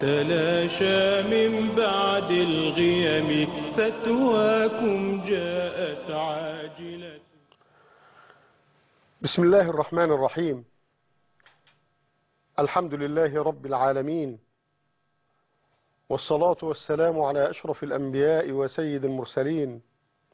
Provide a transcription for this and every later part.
تلاشى من بعد الغيم فتواكم جاءت عاجلة. بسم الله الرحمن الرحيم. الحمد لله رب العالمين، والصلاة والسلام على أشرف الأنبياء وسيد المرسلين،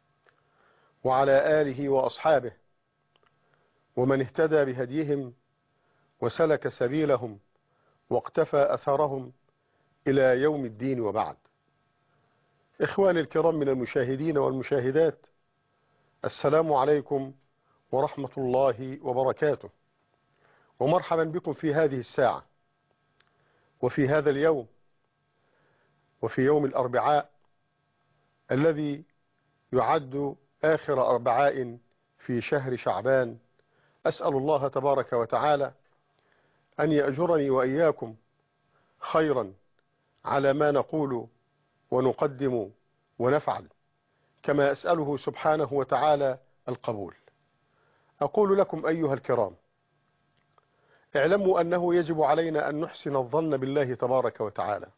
وعلى آله وأصحابه ومن اهتدى بهديهم وسلك سبيلهم واقتفى أثرهم إلى يوم الدين، وبعد. إخواني الكرام من المشاهدين والمشاهدات، السلام عليكم ورحمة الله وبركاته، ومرحبا بكم في هذه الساعة وفي هذا اليوم، وفي يوم الأربعاء الذي يعد آخر أربعاء في شهر شعبان. أسأل الله تبارك وتعالى أن يأجرني وإياكم خيرا على ما نقول ونقدم ونفعل، كما أسأله سبحانه وتعالى القبول. أقول لكم أيها الكرام، اعلموا أنه يجب علينا أن نحسن الظن بالله تبارك وتعالى.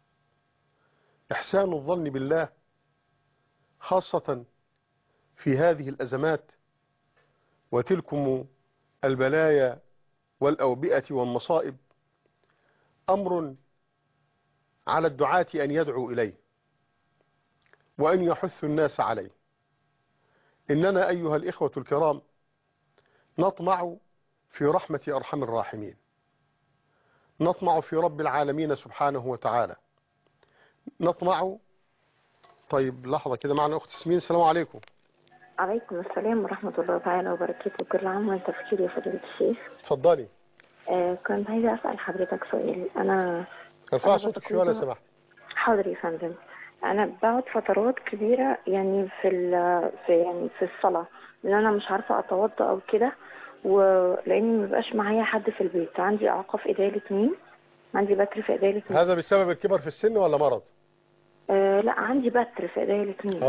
إحسان الظن بالله خاصة في هذه الأزمات وتلكم البلايا والأوبئة والمصائب أمر على الدعاة أن يدعوا إليه وأن يحثوا الناس عليه. إننا أيها الإخوة الكرام نطمع في رحمة أرحم الراحمين، نطمع في رب العالمين سبحانه وتعالى، نطمع. طيب لحظة كده، معنا أخت ياسمين. السلام عليكم. عليكم السلام ورحمة الله تعالى وبركاته. كل عام وانت بخير يا فضيلة الشيخ. اتفضلي. كنت عايزة أسأل حضرتك سؤال. ارفع صوتك شوية لو سمحت. حاضر يا فندم. أنا بقعد فترات كبيرة يعني في الصلاة، لأن أنا مش عارفة أتوضأ أو كده، ولأني مبقاش معايا حد في البيت. عندي إعاقة في إيديا الاتنين، عندي بتر في إيديا الاتنين. هذا بسبب الكبر في السن ولا مرض؟ لا، عندي بتر في إيديا الاتنين.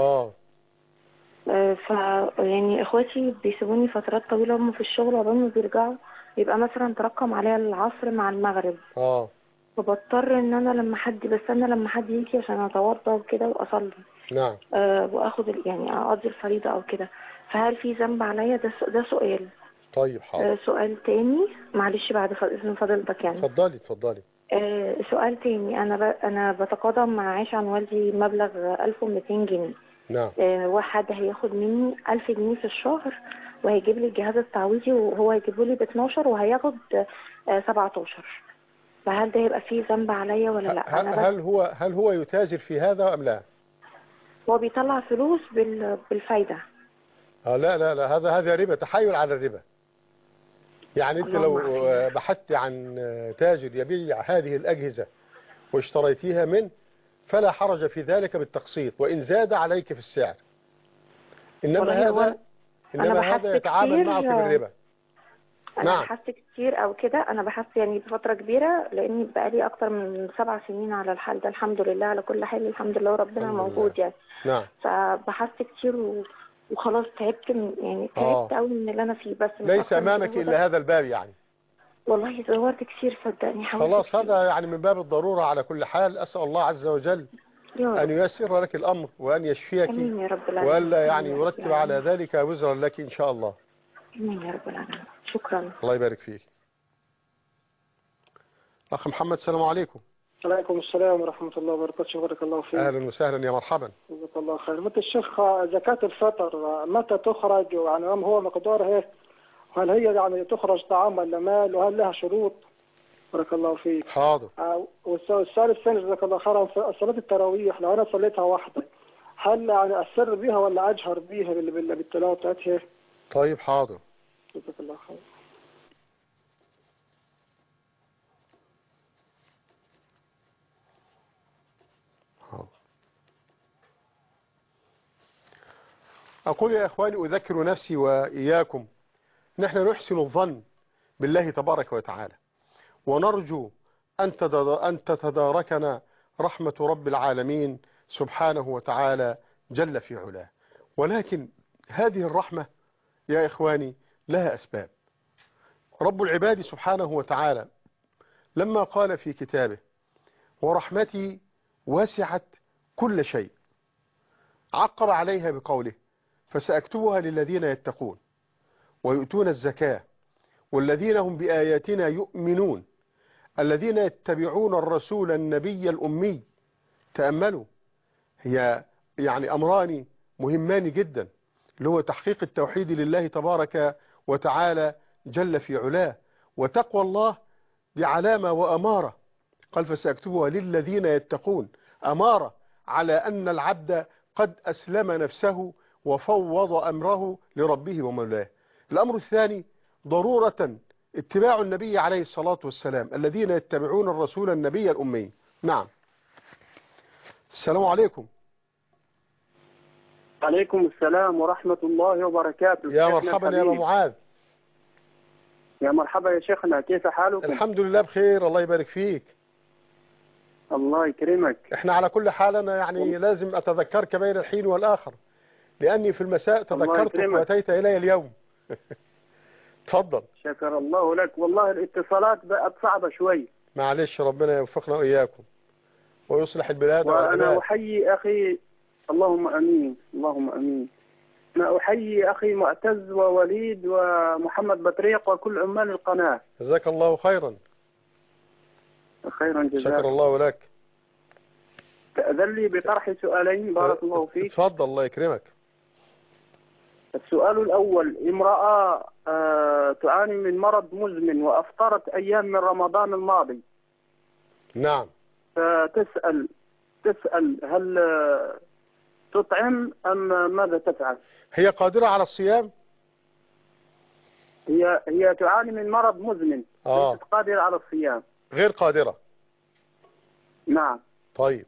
يعني اخواتي بيسيبوني فترات طويله هم في الشغل، عقبال ما بيرجعوا يبقى مثلا ترقم عليا العصر مع المغرب. فبضطر ان انا لما حد يجي عشان اتوضى وكده واصلي. نعم. واخد يعني اقضي الفريضه او كده. فهل في ذنب عليا؟ ده سؤال. طيب حاضر. سؤال تاني، معلش بعد اذن فضيلتك يعني. اتفضلي. سؤال تاني، انا بتقاضى معاش عن والدي مبلغ 1200 جنيه. نعم. واحد هياخد مني 1000 جنيه في الشهر، وهيجيب لي الجهاز التعويضي، وهو هيجيبه لي ب 12 وهياخد 17. فهل ده يبقى فيه ذنب عليا ولا لا؟ هل هو يتاجر في هذا أم لا؟ هو بيطلع فلوس بالفايدة. لا، هذا ربا، تحايل على الربا. يعني انت لو بحثت عن تاجر يبيع هذه الأجهزة واشتريتيها منه فلا حرج في ذلك بالتقسيط، وإن زاد عليك في السعر. إنما هذا يتعامل معك بالربا. أنا بحثت كتير أو كده، أنا بحثت يعني بفترة كبيرة، لأني بقالي أكتر من 7 سنين على الحال ده. الحمد لله على كل حال، الحمد لله ربنا موجود يعني. نعم. فبحثت كتير وخلاص تعبت تعبت قوي من اللي أنا فيه. بس ليس أمامك إلا هذا الباب يعني. والله دورت كتير صدقني، حاولت خلاص كتير. هذا يعني من باب الضرورة. على كل حال أسأل الله عز وجل أن ييسر لك الأمر وأن يشفيك، امين يا رب العالمين، وألا يعني يرتب على ذلك وزرا لك إن شاء الله. امين يا رب العالمين. شكرا. الله يبارك فيك. أخ محمد، السلام عليكم. عليكم السلام ورحمة الله وبركاته. بارك الله فيك. أهلا وسهلا، يا مرحبا. جزاك الله خير. متى الشيخ زكاة الفطر متى تخرج، يعني ما هو مقدارها؟ هل هي يعني تخرج طعام ولا مال، وهل لها شروط؟ بارك الله فيك. حاضر. والسؤال الثاني جزاك الله خيرا، في صلاة التراويح لو أنا صليتها واحدة، هل يعني أسر بها ولا أجهر بها بالتلاوة بتاعتها؟ طيب حاضر. جزاك الله خير. أقول يا إخواني، أذكر نفسي وإياكم، نحن نحسن الظن بالله تبارك وتعالى، ونرجو أن تتداركنا رحمة رب العالمين سبحانه وتعالى جل في علاه. ولكن هذه الرحمة يا إخواني لها أسباب. رب العباد سبحانه وتعالى لما قال في كتابه: ورحمتي وسعت كل شيء. عقب عليها بقوله فسأكتبها للذين يتقون ويؤتون الزكاة والذين هم بآياتنا يؤمنون الذين يتبعون الرسول النبي الأمي. تأملوا، هي يعني أمران مهمان جدا، اللي هو تحقيق التوحيد لله تبارك وتعالى جل في علاه، وتقوى الله بعلامة وأمارة. قال فسأكتبها للذين يتقون، أمارة على أن العبد قد أسلم نفسه وفوض أمره لربه ومولاه. الأمر الثاني ضرورة اتباع النبي عليه الصلاة والسلام، الذين يتبعون الرسول النبي الأمي. نعم. السلام عليكم. عليكم السلام ورحمة الله وبركاته. يا مرحبا يا أبا معاذ. يا مرحبا يا شيخنا، كيف حالكم؟ الحمد لله بخير، الله يبارك فيك. الله يكرمك. احنا على كل حال أنا يعني لازم أتذكرك بين الحين والآخر، لأني في المساء تذكرتك وأتيت إلي اليوم. تفضل. شكر الله لك. والله الاتصالات بقت صعبة شوي. معلش، ربنا يوفقنا وإياكم ويصلح البلاد والعباد. وأنا أحيي أخي، اللهم أمين اللهم أمين، أنا أحيي أخي معتز ووليد ومحمد بطريق وكل عمال القناة. جزاك الله خيرا. خيرا جزاك. شكر الله لك. تأذن لي بطرح سؤالين بارك الله فيك. تفضل الله يكرمك. السؤال الأول، امرأة تعاني من مرض مزمن وأفطرت أيام من رمضان الماضي. نعم. فتسأل هل تطعم أم ماذا تفعل؟ هي قادرة على الصيام؟ هي تعاني من مرض مزمن، ليست قادرة على الصيام. غير قادرة. نعم. طيب.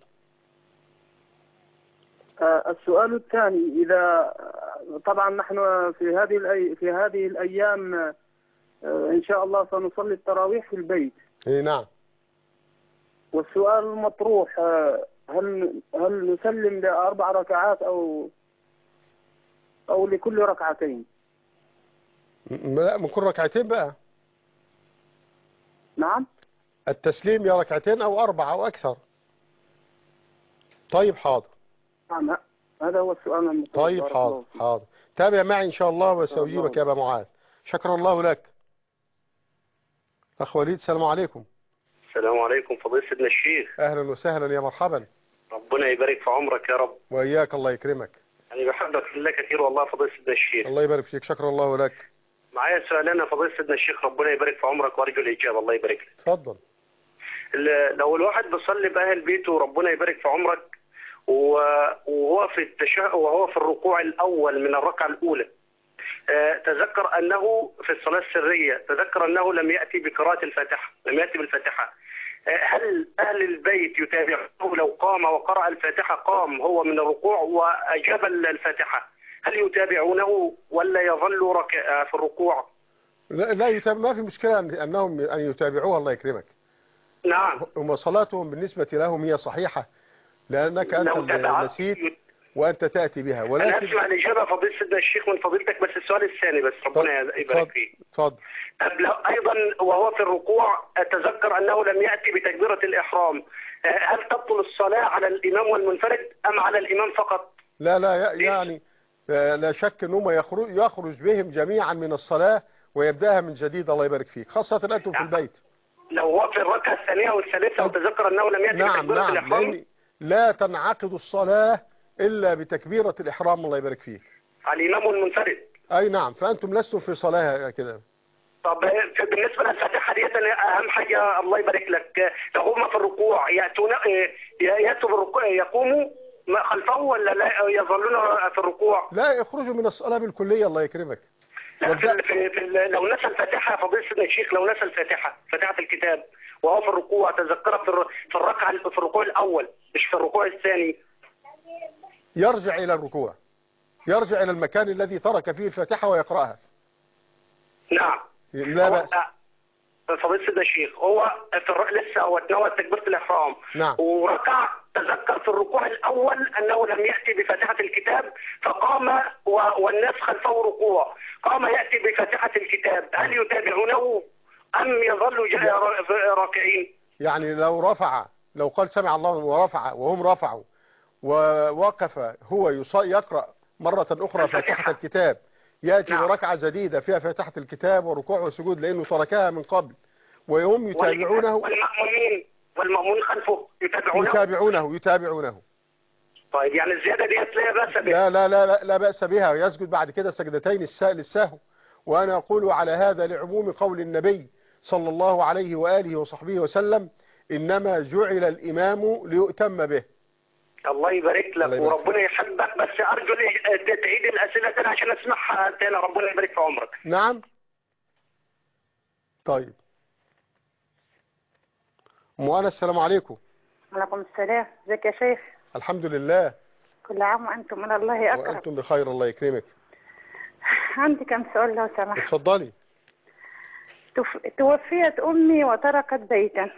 السؤال الثاني، إذا طبعا نحن في هذه الأيام إن شاء الله سنصلي التراويح في البيت. نعم. والسؤال المطروح، هل نسلم ل4 ركعات أو لكل ركعتين؟ لا، من كل ركعتين بقى. نعم. التسليم يا ركعتين أو 4 أو أكثر. طيب حاضر. نعم، هذا هو السؤال المطروح. طيب حاضر. تابع معي إن شاء الله وسأجيبك يا أبا معاذ. شكر الله لك. أخ وليد، السلام عليكم. السلام عليكم فضيلة سيدنا الشيخ. أهلا وسهلا يا مرحبا. ربنا يبارك في عمرك يا رب. وإياك، الله يكرمك. أنا بحبك في الله كثير والله فضيلة سيدنا الشيخ. الله يبارك فيك، شكر الله لك. معايا سؤالين يا فضيلة سيدنا الشيخ، ربنا يبارك في عمرك وأرجو الإجابة. الله يبارك لك. اتفضل. لو الواحد بيصلي بأهل بيته ربنا يبارك في عمرك وهو في الركوع الأول من الركعة الأولى، تذكر أنه في الصلاة السرية تذكر أنه لم يأتي بقراءة الفاتحة، لم يأتي بالفاتحة. هل أهل البيت يتابعونه لو قام وقرأ الفاتحة قام هو من الركوع وأجاب الفاتحة، هل يتابعونه ولا يظل في الركوع؟ لا يتابع، ما في مشكلة أنهم أن يتابعوها، الله يكرمك. نعم. هم صلاتهم بالنسبة لهم هي صحيحة، لأنك أنت نسيت وأنت تأتي بها. ولكن أنا أسمع الإجابة فضيلة سيدنا الشيخ من فضيلتك، بس السؤال الثاني بس ربنا يبارك فيه. اتفضل. أيضا وهو في الركوع أتذكر أنه لم يأتي بتكبيرة الإحرام، هل تبطل الصلاة على الإمام والمنفرد أم على الإمام فقط؟ لا يعني لا شك أنهم يخرج بهم جميعا من الصلاة ويبدأها من جديد، الله يبارك فيك، خاصة أنتم في البيت. لو هو في الركعة الثانية والثالثة وتذكر أنه لم يأتي بتكبيرة الإحرام. لأن لا تنعقد الصلاة إلا بتكبيرة الإحرام، الله يبارك فيك. على الإمام والمنفرد. أي نعم، فأنتم لستم في صلاة كده. طب بالنسبة للفاتحة ديت أهم حاجة الله يبارك لك، لو هم في الركوع يأتوا بالركوع يقوموا خلفه ولا لا يظلون في الركوع؟ لا، يخرجوا من الصلاة بالكلية، الله يكرمك. لو نسى الفاتحة فضيلة سيدنا الشيخ، لو نسى فاتحة الكتاب وهو في الركوع تذكرها في الركعة في الركوع الأول مش في الركوع الثاني، يرجع إلى الركوع، يرجع إلى المكان الذي ترك فيه الفاتحة ويقرأها. نعم. لا بأس. فضيلة سيدنا الشيخ هو لسه هو تناول تكبيرة الإحرام. نعم. وركع تذكر في الركوع الأول أنه لم يأتي بفاتحة الكتاب فقام والناس خلفه ركوع، قام يأتي بفاتحة الكتاب، هل يتابعونه أم يظل راكعين؟ يعني لو رفع لو قال سمع الله ورفع وهم رفعوا ووقف هو يقرأ مرة أخرى فاتحة الكتاب، يأتي بركعة جديدة فيها فاتحة الكتاب وركوع وسجود لأنه تركها من قبل، وهم يتابعونه والمأمون خلفه يتابعونه. طيب يعني الزيادة دي لا بأس بها؟ لا بأس بها، ويسجد بعد كده سجدتين للسهو. وأنا أقول على هذا لعموم قول النبي صلى الله عليه وآله وصحبه وسلم: إنما جعل الإمام ليؤتم به. الله يبارك لك وربنا يحبك، بس أرجو تعيد الأسئلة تاني عشان أسمعها تاني. ربنا يبارك في عمرك. نعم. طيب أنا السلام عليكم. وعليكم السلام. ازيك يا شيخ؟ الحمد لله. كل عام وأنتم من الله أكرم. وأنتم بخير، الله يكرمك. عندي كم سؤال لو سمحت. اتفضلي. توفيت أمي وتركت بيتا.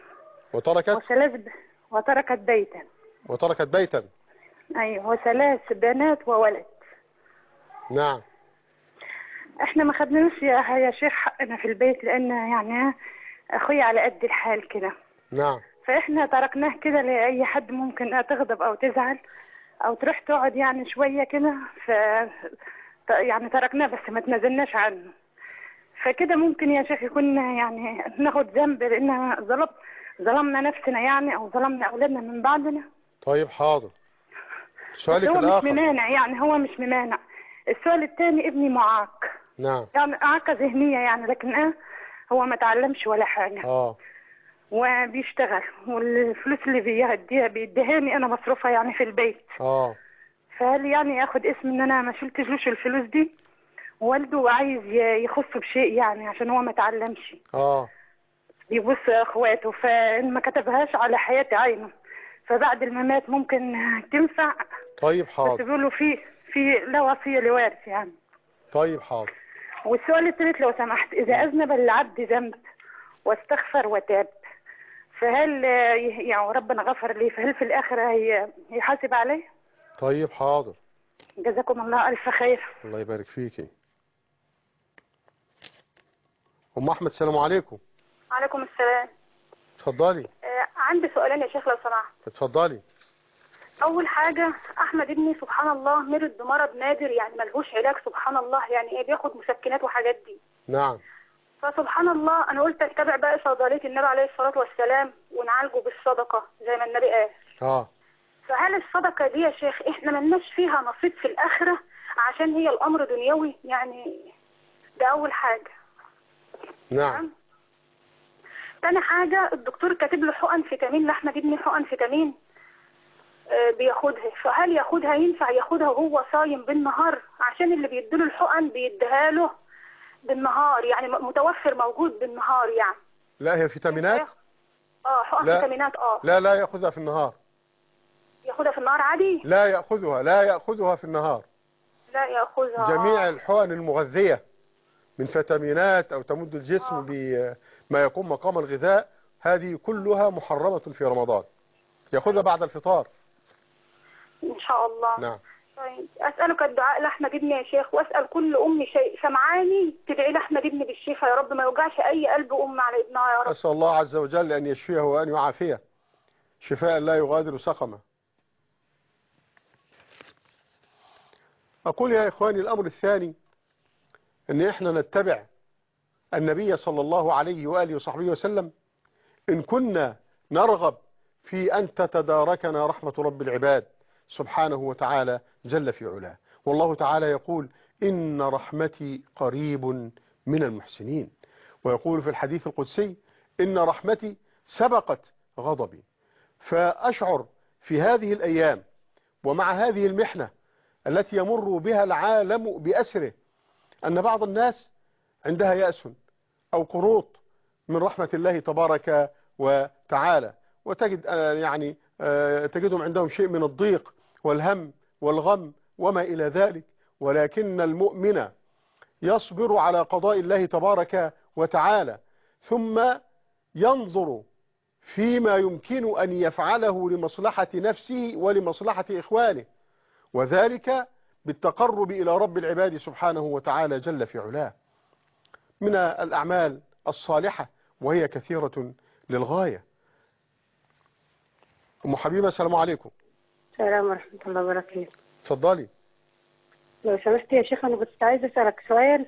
وتركت بيتا. أيوه، وثلاث بنات وولد. نعم. احنا ما خدناش يا شيخ حقنا في البيت، لأن يعني أخوي على قد الحال كده. نعم. فإحنا تركناه كده لأي حد ممكن تغضب أو تزعل أو تروح تقعد يعني شوية كده، يعني تركناه بس ما تنازلناش عنه. فكده ممكن يا شيخ يكون يعني ناخد ذنب لأن ظلمنا نفسنا يعني، أو ظلمنا أولادنا من بعدنا. طيب حاضر. سؤالك هو الآخر. مش ممانع يعني، هو مش ممانع. السؤال الثاني: ابني معاق. نعم. يعني إعاقة ذهنية يعني، لكن هو ما تعلمش ولا حاجة. وبيشتغل، والفلوس اللي بيديهاني أنا مصروفها يعني في البيت. فهل يعني ياخد اسم ان انا ما شلتلوش الفلوس دي؟ والده عايز يخصه بشيء يعني عشان هو ما تعلمش. يبص اخواته، فان ما كتبهاش على حياة عينه فبعد الممات ممكن تنفع. طيب حاضر. بس بيقولوا في لا وصية لوارث يعني. طيب حاضر. والسؤال الثالث لو سمحت: اذا اذنب العبد ذنب واستغفر وتاب، فهل يعني ربنا غفر لي، فهل في الاخر هيحاسب عليه؟ طيب حاضر. جزاكم الله ألف خير. الله يبارك فيكي. أم أحمد السلام عليكم. وعليكم السلام. اتفضلي. عندي سؤالين يا شيخ لو سمحت. اتفضلي. أول حاجة: أحمد ابني سبحان الله مرض بمرض نادر يعني ملهوش علاج، سبحان الله يعني بياخد مسكنات وحاجات دي. نعم. فسبحان الله أنا قلت أتبع بقى صيدلية النبي عليه الصلاة والسلام ونعالجه بالصدقة زي ما النبي قال. فهل الصدقة دي يا شيخ احنا ملناش فيها نصيب في الآخرة عشان هي الأمر دنيوي يعني؟ ده أول حاجة. نعم. تاني حاجة: الدكتور كاتب له حقن فيتامين لأحمد ابني، حقن فيتامين بياخدها، فهل ياخدها ينفع ياخدها وهو صايم بالنهار؟ عشان اللي بيديله الحقن بيديها له بالنهار يعني متوفر موجود بالنهار يعني. لا هي فيتامينات؟ حقن فيتامينات. لا ياخذها في النهار. ياخدها في النهار عادي؟ لا ياخذها في النهار. لا ياخذها. جميع الحقن المغذية من فيتامينات او تمد الجسم بما يكون مقام الغذاء، هذه كلها محرمة في رمضان. ياخذها بعد الفطار ان شاء الله. نعم. طيب اسالك الدعاء لاحمد ابني يا شيخ، واسال كل ام سمعاني تدعي لاحمد ابني بالشفاء يا رب، ما يوجعش اي قلب ام على ابنها يا رب. اسال الله عز وجل ان يشفيه وان يعافيه شفاء لا يغادر سقما. أقول يا إخواني الأمر الثاني أن إحنا نتبع النبي صلى الله عليه وآله وصحبه وسلم إن كنا نرغب في أن تتداركنا رحمة رب العباد سبحانه وتعالى جل في علاه. والله تعالى يقول: إن رحمتي قريب من المحسنين. ويقول في الحديث القدسي: إن رحمتي سبقت غضبي. فأشعر في هذه الأيام ومع هذه المحنة التي يمر بها العالم بأسره أن بعض الناس عندها يأس أو قنوط من رحمة الله تبارك وتعالى، وتجد يعني تجدهم عندهم شيء من الضيق والهم والغم وما إلى ذلك. ولكن المؤمن يصبر على قضاء الله تبارك وتعالى ثم ينظر فيما يمكن أن يفعله لمصلحة نفسه ولمصلحة إخوانه، وذلك بالتقرب إلى رب العباد سبحانه وتعالى جل في علاه من الأعمال الصالحة، وهي كثيرة للغاية. أم حبيبة السلام عليكم. السلام ورحمة الله وبركاته. اتفضلي. لو سمحت يا شيخ، أنا كنت عايزة أسألك سؤال.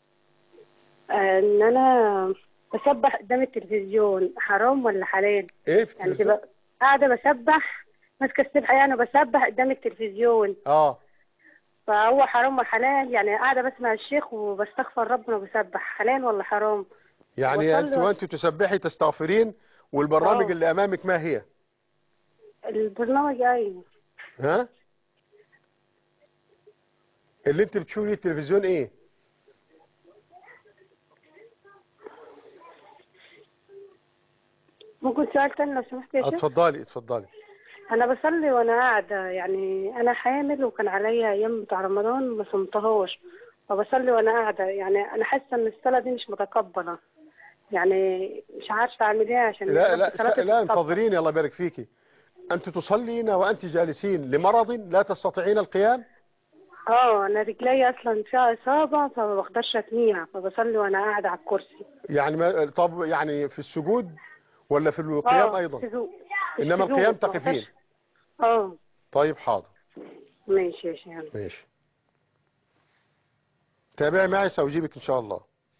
إن أنا بسبح قدام التلفزيون حرام ولا حلال؟ إيه في يعني التلفزيون؟ تبقى قاعدة بسبح ماسكة السبحة يعني بسبح قدام التلفزيون. فهو حرام ولا حلال؟ يعني قاعدة بسمع الشيخ وبستغفر ربنا وبسبح، حلال ولا حرام؟ يعني أنت وأنت تسبحي تستغفرين والبرامج اللي أمامك ما هي؟ البرنامج أيوه. ها؟ اللي أنت بتشوفيه التلفزيون إيه؟ ممكن سؤال تاني لو سمحت يا شيخ؟ اتفضلي. أنا بصلي وأنا قاعدة، يعني أنا حامل وكان عليا أيام بتاع رمضان ما صمتهاش، فبصلي وأنا قاعدة. يعني أنا حاسة إن الصلاة دي مش متقبلة، يعني مش عارفة أعمل إيه عشان لا انتظريني الله يبارك فيكي. أنت تصلين وأنت جالسين لمرض لا تستطيعين القيام؟ أنا رجلي أصلا فيها إصابة فما بقدرش أتنيها، فبصلي وأنا قاعدة على الكرسي. يعني طب يعني في السجود ولا في القيام أيضا؟ إنما القيام تقفين؟ طيب حاضر. ماشي يا شيخ. ماشي. تابعي معي سأجيبك إن شاء الله.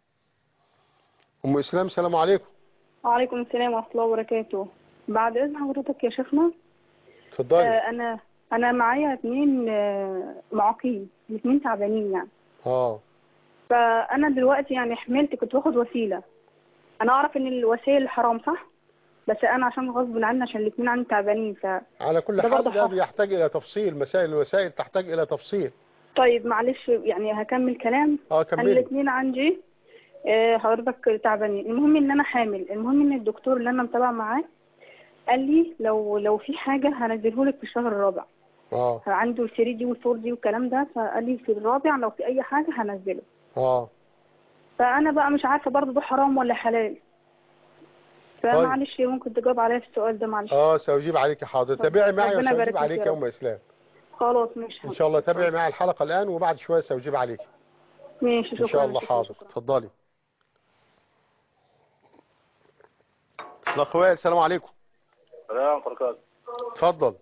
أم إسلام السلام عليكم. وعليكم السلام ورحمة الله وبركاته. بعد إذن حضرتك يا شيخنا. اتفضلي. أنا معايا 2 معاقين، 2 تعبانين يعني. فأنا دلوقتي يعني حملت، كنت باخد وسيلة. أنا أعرف إن الوسائل حرام صح؟ بس أنا عشان غصب عني عشان 2 عندي تعبانين على كل حال هذا يحتاج إلى تفصيل، مسائل الوسائل تحتاج إلى تفصيل. طيب معلش يعني هكمل كلام. كملي. أنا 2 عندي حضرتك تعبانين. المهم إن أنا حامل. المهم إن الدكتور اللي أنا متابعة معاه قال لي لو في حاجة هنزله لك في الشهر الرابع. عنده ال3 دي وال4 دي والكلام ده، فقال لي في الرابع لو في أي حاجة هنزله. فأنا بقى مش عارفة برضه ده حرام ولا حلال. فمعلش ممكن تجاوب عليا في السؤال ده معلش. سأجيب عليك حاضر. تابعي معي وسأجيب عليك يا أم إسلام. خلاص ماشي إن شاء الله. تابعي معي الحلقة الآن وبعد شوية سأجيب عليك. ماشي شكرا. إن شاء الله حاضر. اتفضلي. الأخ وائل السلام عليكم. السلام عليكم. اتفضل.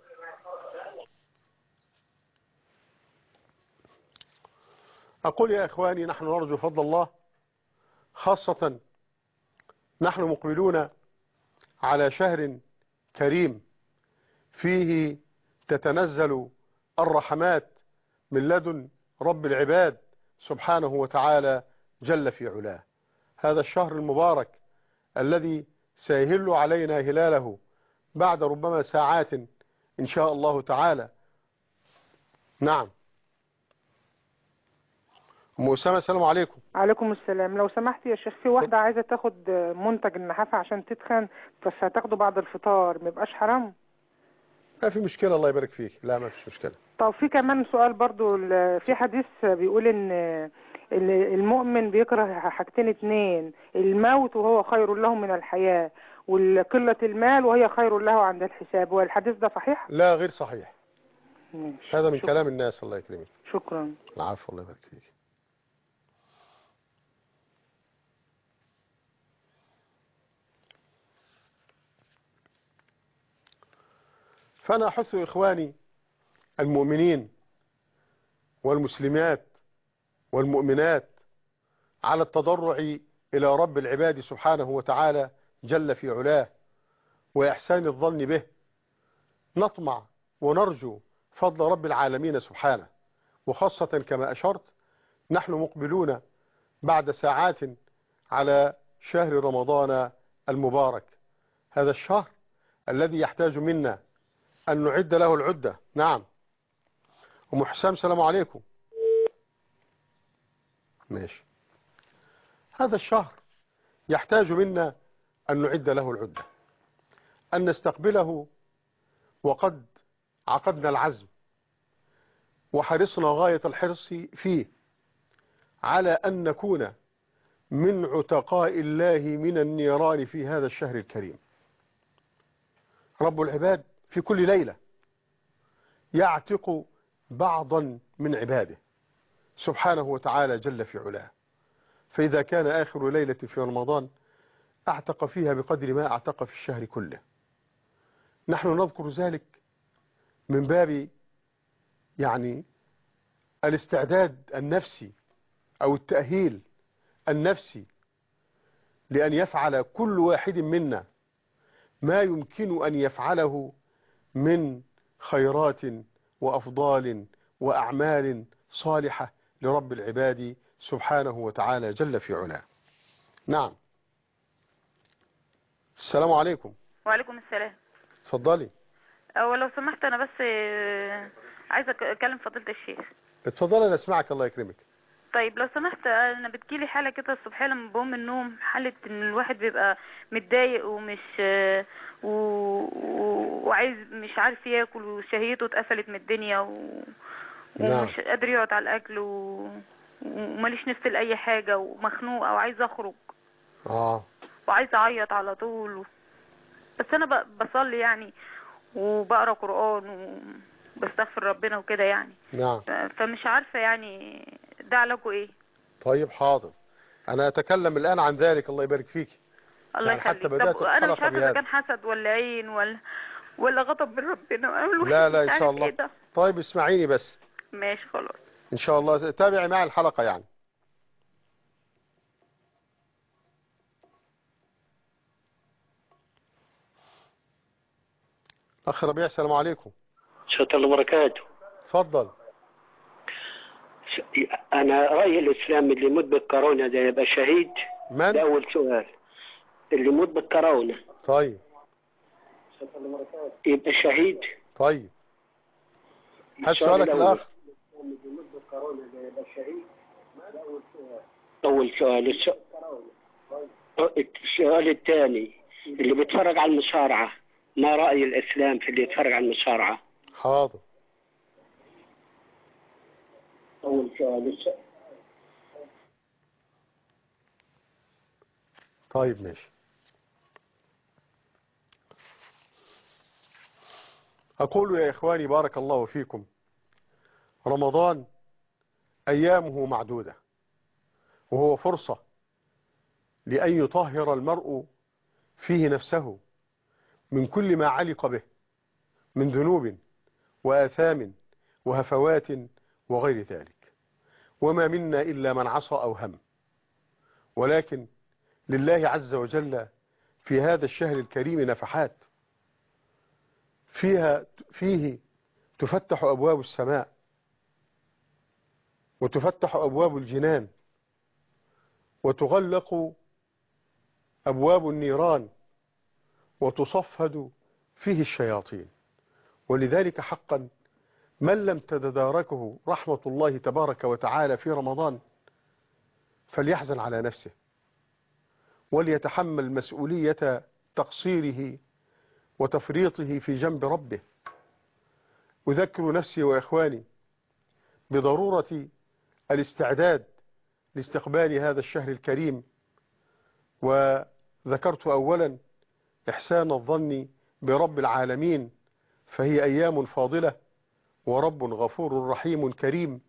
أقول يا إخواني نحن نرجو فضل الله، خاصة نحن مقبلون على شهر كريم فيه تتنزل الرحمات من لدن رب العباد سبحانه وتعالى جل في علاه. هذا الشهر المبارك الذي سيهل علينا هلاله بعد ربما ساعات إن شاء الله تعالى. نعم. أم أسامة السلام عليكم. عليكم السلام. لو سمحت يا شيخ، في واحدة عايزة تاخد منتج النحافة عشان تتخن، بس هتاخده بعد الفطار، ما يبقاش حرام؟ ما في مشكلة الله يبارك فيك. لا ما فيش مشكلة. طب في كمان سؤال برضو. في حديث بيقول ان المؤمن بيكره حاجتين 2: الموت وهو خير له من الحياة، وقلة المال وهي خير له عند الحساب. والحديث ده صحيح؟ لا غير صحيح. هذا من شكرا. كلام الناس. الله يكرمك. شكرا. العفو الله يبارك فيك. فأنا أحث إخواني المؤمنين والمسلمات والمؤمنات على التضرع إلى رب العباد سبحانه وتعالى جل في علاه وإحسان الظن به. نطمع ونرجو فضل رب العالمين سبحانه، وخاصة كما أشرت نحن مقبلون بعد ساعات على شهر رمضان المبارك، هذا الشهر الذي يحتاج منا أن نعد له العدة. نعم. أم حسام السلام عليكم. ماشي. هذا الشهر يحتاج منا أن نعد له العدة، أن نستقبله وقد عقدنا العزم وحرصنا غاية الحرص فيه على أن نكون من عتقاء الله من النيران في هذا الشهر الكريم. رب العباد في كل ليلة يعتق بعضا من عباده سبحانه وتعالى جل في علاه. فإذا كان آخر ليلة في رمضان اعتق فيها بقدر ما اعتق في الشهر كله. نحن نذكر ذلك من باب يعني الاستعداد النفسي أو التأهيل النفسي لأن يفعل كل واحد منا ما يمكن أن يفعله من خيرات وأفضال وأعمال صالحة لرب العباد سبحانه وتعالى جل في علاه. نعم. السلام عليكم. وعليكم السلام. اتفضلي. ولو سمحت أنا بس عايزة أكلم فضيلة الشيخ. اتفضلي أنا أسمعك الله يكرمك. طيب لو سمحت أنا بتجيلي حالة كده الصبح لما بقوم من النوم، حالة إن الواحد بيبقى متضايق ومش وعايز مش عارف ياكل وشهيته اتقفلت من الدنيا ومش قادر يقعد على الأكل وماليش نفس لأي حاجة ومخنوقة وعايز أخرج. وعايز أعيط على طول بس أنا بصلي يعني وبقرأ قرآن وبستغفر ربنا وكده يعني. نعم. فمش عارفة يعني ده علاجه ايه؟ طيب حاضر، انا اتكلم الان عن ذلك الله يبارك فيك. الله يعني يخليك. طب انا مش عارفة اذا كان حسد ولا عين ولا غضب من ربنا. لا ان شاء الله. طيب اسمعيني بس. ماشي خلاص ان شاء الله تابعي معي الحلقة يعني. اخ ربيع السلام عليكم. شكرا الله وبركاته. اتفضل. انا رايي الاسلام اللي يموت بالكورونا ده يبقى شهيد. من؟ ده اول سؤال. اللي يموت بالكورونا طيب يبقى شهيد. طيب هات سؤالك الاخر. اللي يموت بالكورونا ده يبقى شهيد. ده اول سؤال. السؤال الثاني اللي بيتفرج على المصارعة ما رأي الإسلام في اللي يتفرج على المصارعة؟ حاضر. أول سؤال. طيب ماشي. أقول يا إخواني بارك الله فيكم، رمضان أيامه معدودة وهو فرصة لأن يطهر المرء فيه نفسه من كل ما علق به من ذنوب وآثام وهفوات وغير ذلك، وما منا إلا من عصى أو هم. ولكن لله عز وجل في هذا الشهر الكريم نفحات فيه تفتح أبواب السماء وتفتح أبواب الجنان وتغلق أبواب النيران وتصفد فيه الشياطين. ولذلك حقا من لم تتداركه رحمة الله تبارك وتعالى في رمضان فليحزن على نفسه وليتحمل مسؤولية تقصيره وتفريطه في جنب ربه. أذكر نفسي وإخواني بضرورة الاستعداد لاستقبال هذا الشهر الكريم، وذكرت أولا إحسان الظن برب العالمين، فهي أيام فاضلة ورب غفور رحيم كريم،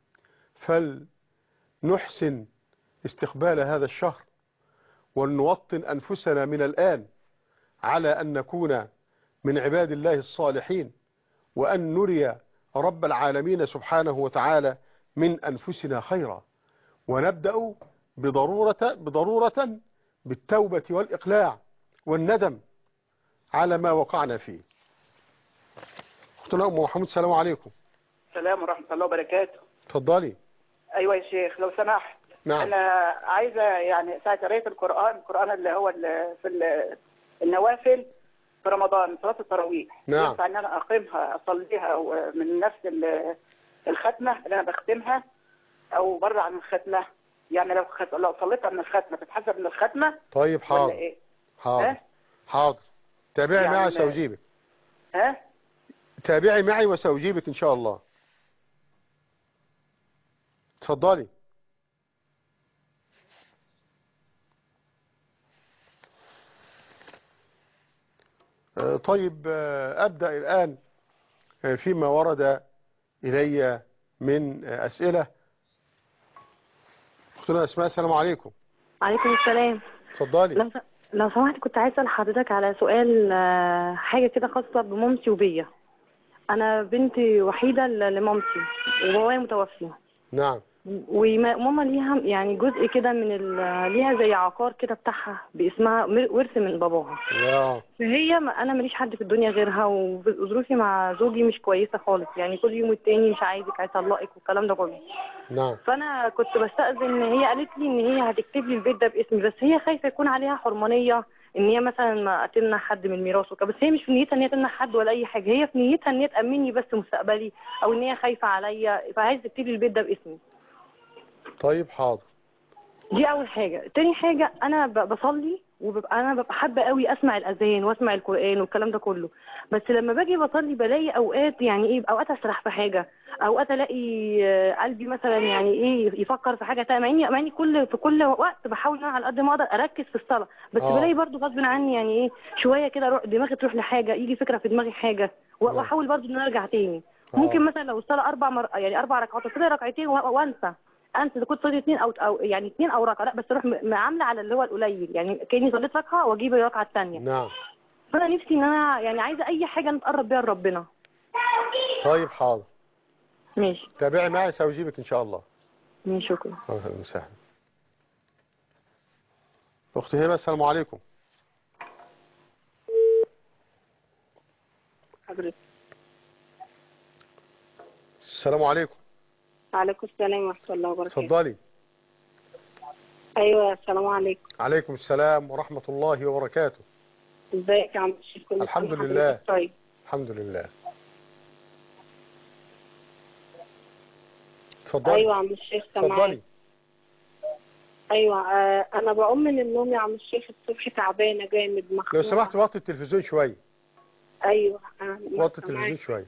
فلنحسن استقبال هذا الشهر ولنوطن أنفسنا من الآن على أن نكون من عباد الله الصالحين، وأن نري رب العالمين سبحانه وتعالى من أنفسنا خيرا، ونبدأ بضرورة بالتوبة والإقلاع والندم على ما وقعنا فيه. أختنا أم محمود السلام عليكم. السلام ورحمة الله وبركاته. اتفضلي. أيوة يا شيخ لو سمحت. نعم. أنا عايزة يعني ساعة قراية القرآن اللي هو في النوافل في رمضان صلاة التراويح. نعم. ينفع إن أنا أقيمها أصليها من نفس الختمة اللي أنا بختمها أو بره عن الختمة؟ يعني لو صليتها من الختمة تتحسب من الختمة؟ طيب حاضر. ولا إيه؟ حاضر. حاضر. تابعي معي وسأجيبك. ها؟ تابعي معي وسأجيبك إن شاء الله. اتفضلي. طيب أبدأ الآن فيما ورد إلي من أسئلة. أختنا أسماء السلام عليكم. عليكم السلام. اتفضلي. لو سمحت كنت عايزة أسأل حضرتك على سؤال، حاجة كده خاصة بمامتي وبيا. أنا بنت وحيدة لمامتي وبابايا متوفي. نعم. وماما ليها يعني جزء كده من ليها زي عقار كده بتاعها باسمها، ورث من باباها. فهي أنا ماليش حد في الدنيا غيرها، وظروفي مع زوجي مش كويسة خالص، يعني كل يوم والتاني مش عايزك، عايز أطلقك والكلام ده كله. نعم. فأنا كنت بستأذن، هي قالت لي إن هي هتكتب لي البيت ده باسمي، بس هي خايفة يكون عليها حرمانية، ان هي مثلا ما تمنع حد من الميراث وكده. بس هي مش في نيتها ان هي تمنع حد ولا اي حاجه، هي في نيتها ان هي تامني بس مستقبلي، او ان هي خايفه عليا، فعايزه تكتب لي البيت ده باسمي. طيب حاضر. دي اول حاجه. تاني حاجه، انا بصلي ببقى حابه قوي اسمع الاذان واسمع القران والكلام ده كله، بس لما باجي بصلي بلاقي اوقات يعني ايه، اوقات اسرح في حاجه، اوقات الاقي قلبي مثلا يعني ايه يفكر في حاجه تانية، مع اني في كل وقت بحاول ان انا على قد ما اقدر اركز في الصلاه، بس بلاقي برضو غصب عني يعني ايه شويه كده دماغي تروح لحاجه، يجي فكره في دماغي حاجه، واحاول برضو ان انا ارجع تاني. ممكن مثلا لو الصلاه 4 ركعات اصلي ركعتين وانسى اذا كنت صليت 2 او يعني 2 او ركعه، لا بس اروح عامله على اللي هو القليل، يعني كاني صليت ركعه واجيب الركعه الثانيه. نعم. فانا نفسي ان انا يعني عايزه اي حاجه نتقرب بيها لربنا. طيب حاضر. ماشي. تابعي معي سأجيبك ان شاء الله. ماشي، شكرا. اهلا وسهلا. اختي هبه، السلام عليكم. حضرتك. السلام عليكم. وعليكم السلام ورحمة الله وبركاته. اتفضلي. ايوه، السلام عليكم. عليكم السلام ورحمة الله وبركاته. ازيك يا عم الشيخ؟ الحمد لله. طيب. الحمد لله. اتفضلي. ايوه يا عم الشيخ، سامعاك. اتفضلي. ايوه، انا بقوم من النوم يا عم الشيخ الصبح تعبانه جامد، مخنوقه. لو سمحت وطي التلفزيون شويه. ايوه وطي التلفزيون شويه.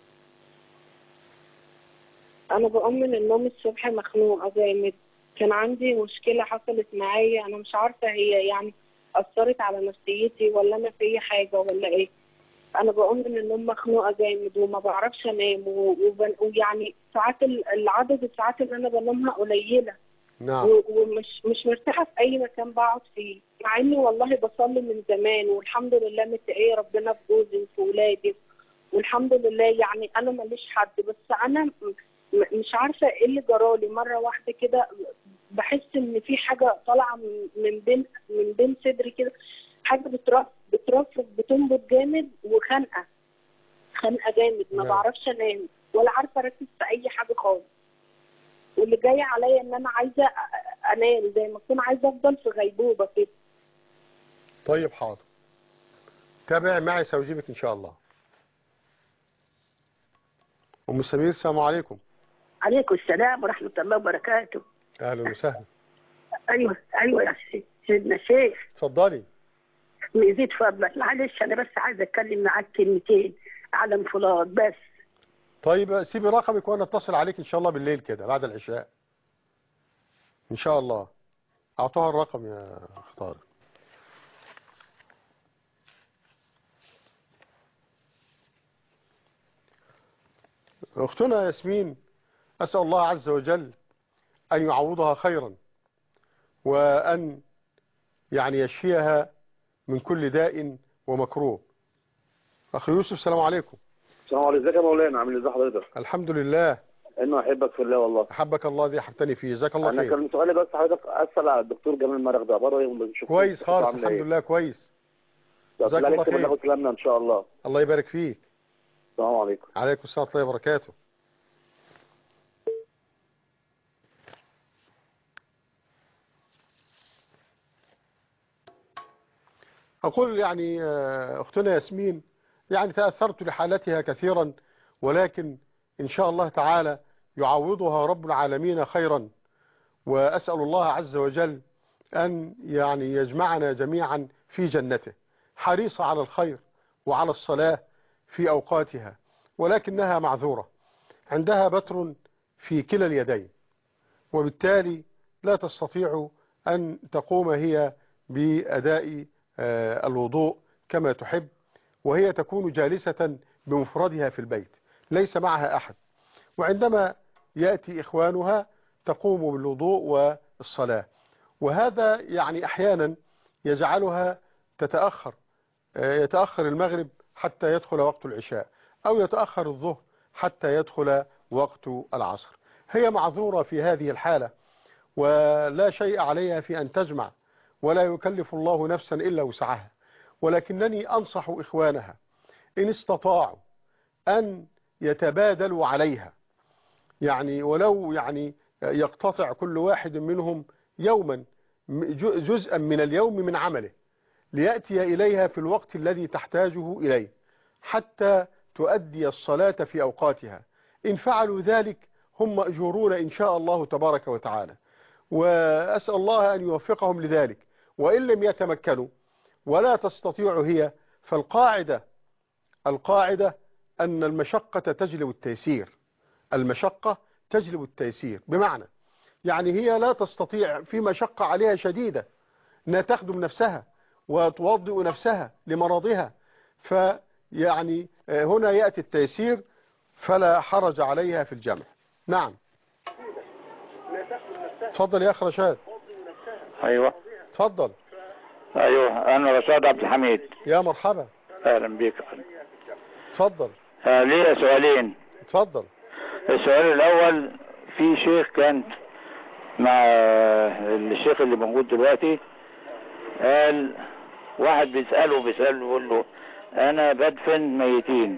انا بقوم من النوم الصبح مخنوقه جامد، كان عندي مشكله حصلت معايا، انا مش عارفه هي يعني اثرت على نفسيتي ولا انا في حاجه ولا ايه. انا بقوم من النوم مخنوقه جامد وما بعرفش انام، ويعني ساعات العدد الساعات اللي انا بنامها قليله. نعم. ومش مرتاحه في اي مكان بقعد فيه، مع اني والله بصلي من زمان والحمد لله متقيه ربنا في جوزي وفي ولادي والحمد لله، يعني انا ماليش حد، بس انا مش عارفه ايه اللي جرالي. مره واحده كده بحس ان في حاجه طالعه من بين صدري كده، حاجه بترفرف بتنبض جامد، وخنقه جامد، ما بعرفش انام ولا عارفه اركز في اي حاجه خالص. واللي جاي عليا ان انا عايزه انام، زي ما اكون عايزه افضل في غيبوبه كده. طيب حاضر. تابعي معي سأجيبك ان شاء الله. ام سمير، السلام عليكم. عليكم السلام ورحمه الله وبركاته. اهلا وسهلا. ايوه يا سيدنا الشيخ. اتفضلي. يزيد فضلك، معلش انا بس عايزه اتكلم معاك كلمتين على انفلات بس. طيب سيبي رقمك وانا اتصل عليك ان شاء الله بالليل كده بعد العشاء ان شاء الله. اعطوها الرقم يا اختار. اختنا ياسمين، اسال الله عز وجل ان يعوضها خيرا، وان يعني يشفيها من كل داء ومكروه. اخ يوسف، السلام عليكم. السلام عليكم. ازيك يا مولانا؟ عامل ازاي حضرتك؟ الحمد لله. انه احبك في الله والله. احبك الله دي احبتني فيه، جزاك الله خير. انا كان سؤالي بس حضرتك اسال على الدكتور جمال مرغ ده بره يوم كويس خالص الحمد لله كويس. جزاك الله خير. ناخد كلامنا ان شاء الله. الله يبارك فيك. السلام عليكم. عليكم السلام ورحمه الله وبركاته. أقول يعني أختنا ياسمين يعني تأثرت لحالتها كثيرا، ولكن إن شاء الله تعالى يعوضها رب العالمين خيرا، وأسأل الله عز وجل أن يعني يجمعنا جميعا في جنته. حريصة على الخير وعلى الصلاة في أوقاتها، ولكنها معذورة، عندها بتر في كلا اليدين، وبالتالي لا تستطيع أن تقوم هي بأداء الوضوء كما تحب، وهي تكون جالسة بمفردها في البيت ليس معها أحد، وعندما يأتي إخوانها تقوم بالوضوء والصلاة. وهذا يعني أحيانا يجعلها تتأخر، يتأخر المغرب حتى يدخل وقت العشاء، أو يتأخر الظهر حتى يدخل وقت العصر. هي معذورة في هذه الحالة، ولا شيء عليها في أن تجمع، ولا يكلف الله نفسا إلا وسعها. ولكنني أنصح إخوانها إن استطاعوا أن يتبادلوا عليها، يعني ولو يعني يقتطع كل واحد منهم يوما جزءا من اليوم من عمله ليأتي إليها في الوقت الذي تحتاجه إليه حتى تؤدي الصلاة في أوقاتها. إن فعلوا ذلك هم مأجورون إن شاء الله تبارك وتعالى، وأسأل الله أن يوفقهم لذلك. وإن لم يتمكنوا ولا تستطيع هي، فالقاعدة أن المشقة تجلب التيسير. المشقة تجلب التيسير، بمعنى يعني هي لا تستطيع في مشقة عليها شديدة أنها تخدم نفسها وتوضئ نفسها لمرضها، فيعني هنا يأتي التيسير فلا حرج عليها في الجمع. نعم، تفضل يا أخ رشاد. أيوة تفضل. أيوة أنا رشاد عبد الحميد. يا مرحبا. أهلا بك. تفضل. لي سؤالين. تفضل. السؤال الأول، في شيخ كان مع الشيخ اللي موجود دلوقتي، قال واحد بيسأله يقول له أنا بدفن ميتين.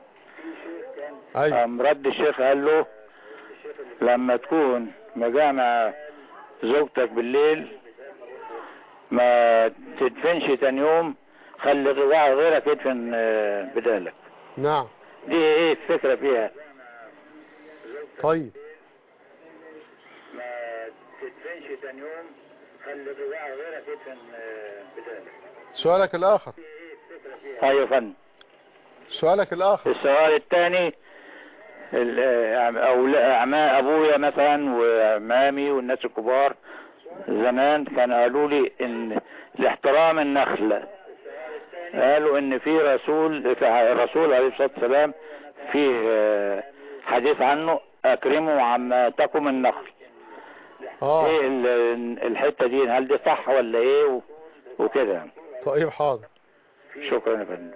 أيوة. قام رد الشيخ قال له لما تكون مجامع زوجتك بالليل ما تدفنش تاني يوم، خلي غيرك يدفن بدالك. نعم. دي ايه الفكرة فيها؟ طيب. ما تدفنش تاني يوم، خلي غيرك يدفن بدالك. سؤالك الآخر. ايوه فن. سؤالك الآخر. السؤال الثاني، ابويا مثلا وعمامي والناس الكبار زمان كانوا قالوا لي ان الاحترام النخل، قالوا ان في الرسول عليه الصلاة والسلام فيه حديث عنه اكرموا عماتكم النخل. ايه الحتة دي، هل دي صح ولا ايه وكده؟ طيب حاضر. شكرا يا فندم.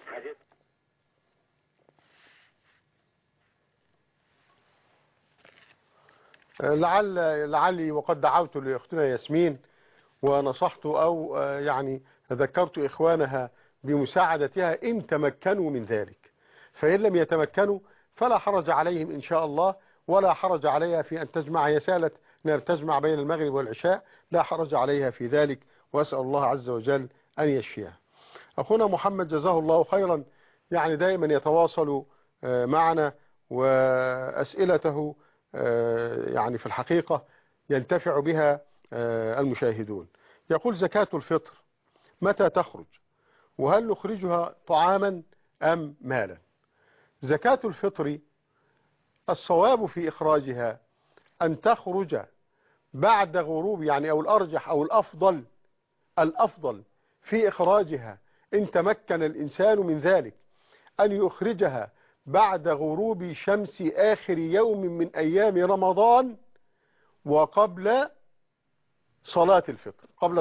لعلي وقد دعوت لأختنا ياسمين ونصحت أو يعني ذكرت إخوانها بمساعدتها إن تمكنوا من ذلك، فإن لم يتمكنوا فلا حرج عليهم إن شاء الله، ولا حرج عليها في أن تجمع. هي سالت أن تجمع بين المغرب والعشاء، لا حرج عليها في ذلك، وأسأل الله عز وجل أن يشفيها. أخونا محمد جزاه الله خيرا يعني دائما يتواصل معنا، وأسئلته يعني في الحقيقة ينتفع بها المشاهدون. يقول زكاة الفطر متى تخرج، وهل نخرجها طعاما أم مالا؟ زكاة الفطر الصواب في إخراجها أن تخرج بعد غروب، يعني أو الأرجح أو الأفضل في إخراجها إن تمكن الإنسان من ذلك أن يخرجها بعد غروب شمس آخر يوم من أيام رمضان وقبل صلاة الفطر، قبل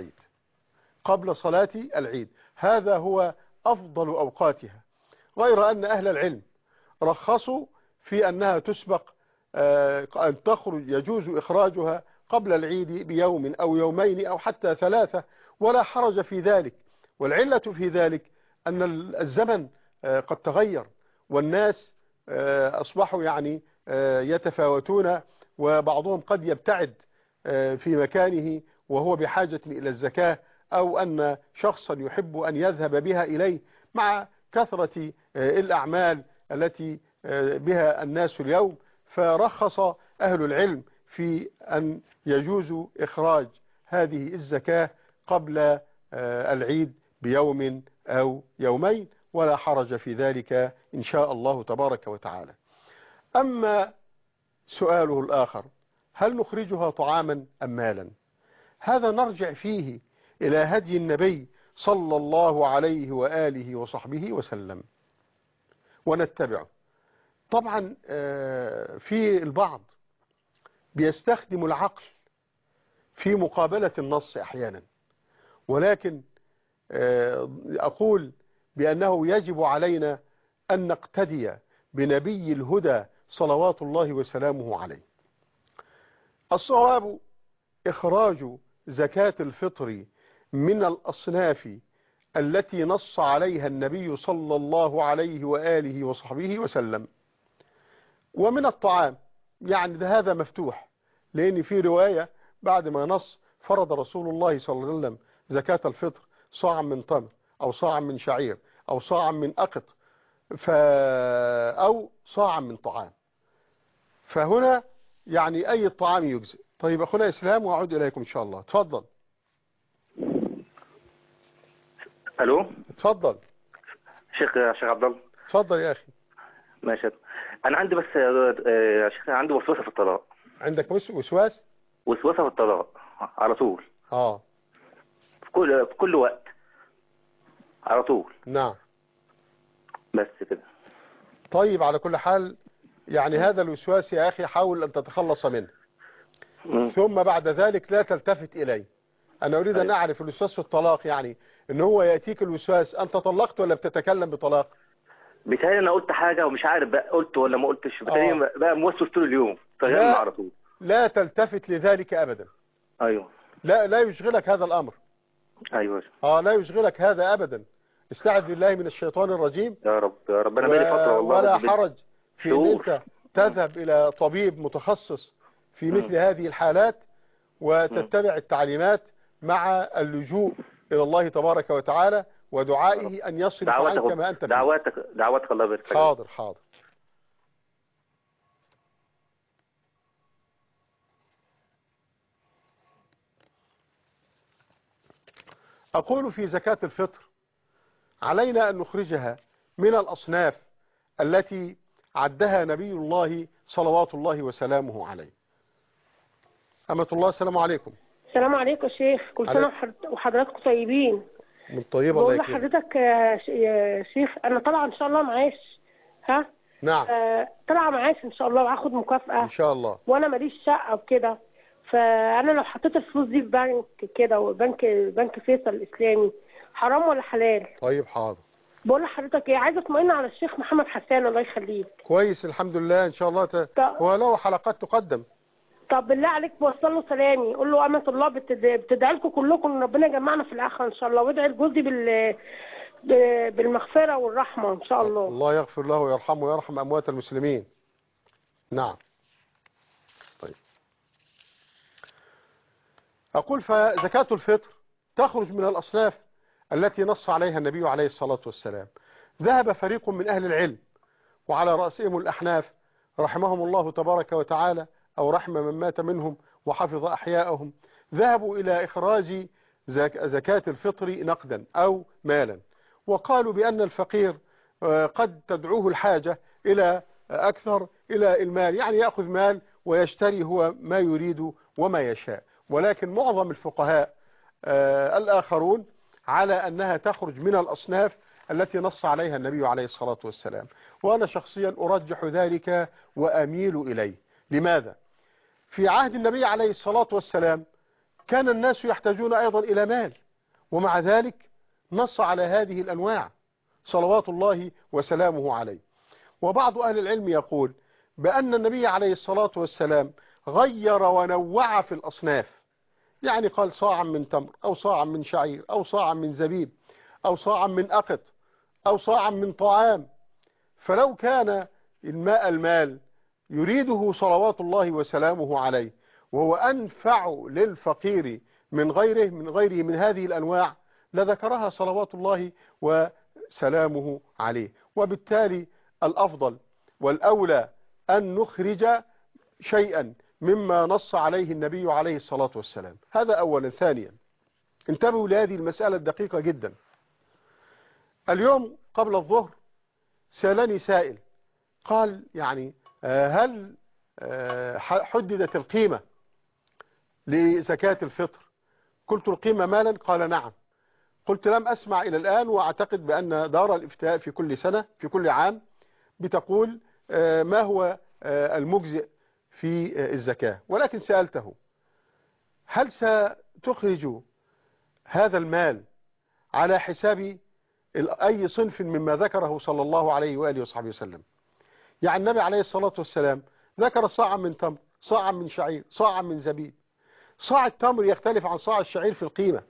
صلاة العيد. هذا هو أفضل أوقاتها، غير أن أهل العلم رخصوا في أنها تسبق أن تخرج، يجوز إخراجها قبل العيد بيوم أو يومين أو حتى 3، ولا حرج في ذلك. والعلة في ذلك أن الزمن قد تغير، والناس أصبحوا يعني يتفاوتون، وبعضهم قد يبتعد في مكانه وهو بحاجة إلى الزكاة، أو أن شخصا يحب أن يذهب بها إليه مع كثرة الأعمال التي بها الناس اليوم. فرخص أهل العلم في أن يجوز إخراج هذه الزكاة قبل العيد بيوم أو يومين، ولا حرج في ذلك إن شاء الله تبارك وتعالى. أما سؤاله الآخر، هل نخرجها طعاما أم مالا؟ هذا نرجع فيه إلى هدي النبي صلى الله عليه وآله وصحبه وسلم ونتبعه. طبعا في البعض بيستخدم العقل في مقابلة النص أحيانا، ولكن أقول بأنه يجب علينا أن نقتدي بنبي الهدى صلوات الله وسلامه عليه. الصواب إخراج زكاة الفطر من الأصناف التي نص عليها النبي صلى الله عليه وآله وصحبه وسلم. ومن الطعام يعني هذا مفتوح، لأن في رواية بعد ما نص فرض رسول الله صلى الله عليه وسلم زكاة الفطر صاعا من تمر أو صاعا من شعير أو صاعا من أقط أو صاعا من طعام، فهنا يعني أي الطعام يجزئ. طيب أخونا إسلام وأعود إليكم إن شاء الله. تفضل. الو تفضل شيخ عبد الله. تفضل يا أخي. ماشي. أنا عندي بس يا شيخ عندي وسوسة في الطلاق. عندك وسواس؟ وسوسة في الطلاق على طول. في كل وقت على طول. نعم. بس كده. طيب على كل حال يعني هذا الوسواس يا أخي حاول أن تتخلص منه، ثم بعد ذلك لا تلتفت إليه. أنا أريد أن أعرف الوسواس في الطلاق، يعني إن هو يأتيك الوسواس أنت طلقت ولا بتتكلم بطلاق؟ بيتهيألي أنا قلت حاجة ومش عارف بقى قلت ولا ما قلتش. بيتهيألي بقى موسوس طول اليوم فغنى على طول. لا تلتفت لذلك أبدا. أيوه. لا يشغلك هذا الأمر. أيوه. لا يشغلك هذا أبدا. استعذ بالله من الشيطان الرجيم. يا رب يا رب. أنا بقالي فترة والله. ولا حرج في أن أنت تذهب إلى طبيب متخصص في مثل هذه الحالات وتتبع التعليمات مع اللجوء إلى الله تبارك وتعالى ودعائه أن يصرف عنك ما أنت فيه. دعواتك الله يبارك فيك. حاضر. أقول في زكاة الفطر علينا أن نخرجها من الأصناف التي عدها نبي الله صلوات الله وسلامه عليه. أمة الله السلام عليكم. السلام عليكم يا شيخ، كل سنة وحضراتكم طيبين. من طيبة الله يكرمك. بقول لحضرتك يا شيخ أنا طبعا إن شاء الله معاش. نعم. طبعا معاش إن شاء الله وهاخد مكافأة إن شاء الله. وأنا ماليش شقة وكده، فأنا لو حطيت الفلوس دي في بنك كده وبنك فيصل الإسلامي حرام ولا حلال؟ طيب حاضر. بقول لحضرتك ايه، عايزه اطمئن على الشيخ محمد حسان الله يخليك. كويس الحمد لله ان شاء الله هو له حلقات تقدم. طب بالله عليك بوصل له سلامي، قول له امة الله بتدعي لكم كلكم ربنا يجمعنا في الاخره ان شاء الله، وادعي لجوزي بالمغفره والرحمه ان شاء الله. الله يغفر له ويرحمه ويرحم اموات المسلمين. نعم. طيب اقول فزكاة الفطر تخرج من الاصناف التي نص عليها النبي عليه الصلاة والسلام. ذهب فريق من أهل العلم وعلى رأسهم الأحناف رحمهم الله تبارك وتعالى أو رحم من مات منهم وحفظ أحياءهم، ذهبوا إلى إخراج زكاة الفطر نقدا أو مالا، وقالوا بأن الفقير قد تدعوه الحاجة إلى أكثر إلى المال، يعني يأخذ مال ويشتري هو ما يريد وما يشاء. ولكن معظم الفقهاء الآخرون على أنها تخرج من الأصناف التي نص عليها النبي عليه الصلاة والسلام، وأنا شخصيا أرجح ذلك وأميل إليه. لماذا؟ في عهد النبي عليه الصلاة والسلام كان الناس يحتاجون أيضا إلى مال، ومع ذلك نص على هذه الأنواع صلوات الله وسلامه عليه. وبعض أهل العلم يقول بأن النبي عليه الصلاة والسلام غير ونوع في الأصناف، يعني قال صاعا من تمر أو صاعا من شعير أو صاعا من زبيب أو صاعا من أقط أو صاعا من طعام. فلو كان المال يريده صلوات الله وسلامه عليه وهو أنفع للفقير من غيره من هذه الأنواع لذكرها صلوات الله وسلامه عليه. وبالتالي الأفضل والأولى أن نخرج شيئا مما نص عليه النبي عليه الصلاة والسلام. هذا أولا. ثانيا انتبهوا لهذه المسألة الدقيقة جدا. اليوم قبل الظهر سألني سائل قال يعني هل حددت القيمة لزكاة الفطر؟ قلت القيمة مالا؟ قال نعم. قلت لم أسمع إلى الآن، وأعتقد بأن دار الإفتاء في كل سنة في كل عام بتقول ما هو المجزئ في الزكاة، ولكن سألته هل ستخرج هذا المال على حساب أي صنف مما ذكره صلى الله عليه وآله وصحبه وسلم. يعني النبي عليه الصلاة والسلام ذكر صاعا من تمر، صاعا من شعير، صاعا من زبيب. صاع التمر يختلف عن صاع الشعير في القيمة،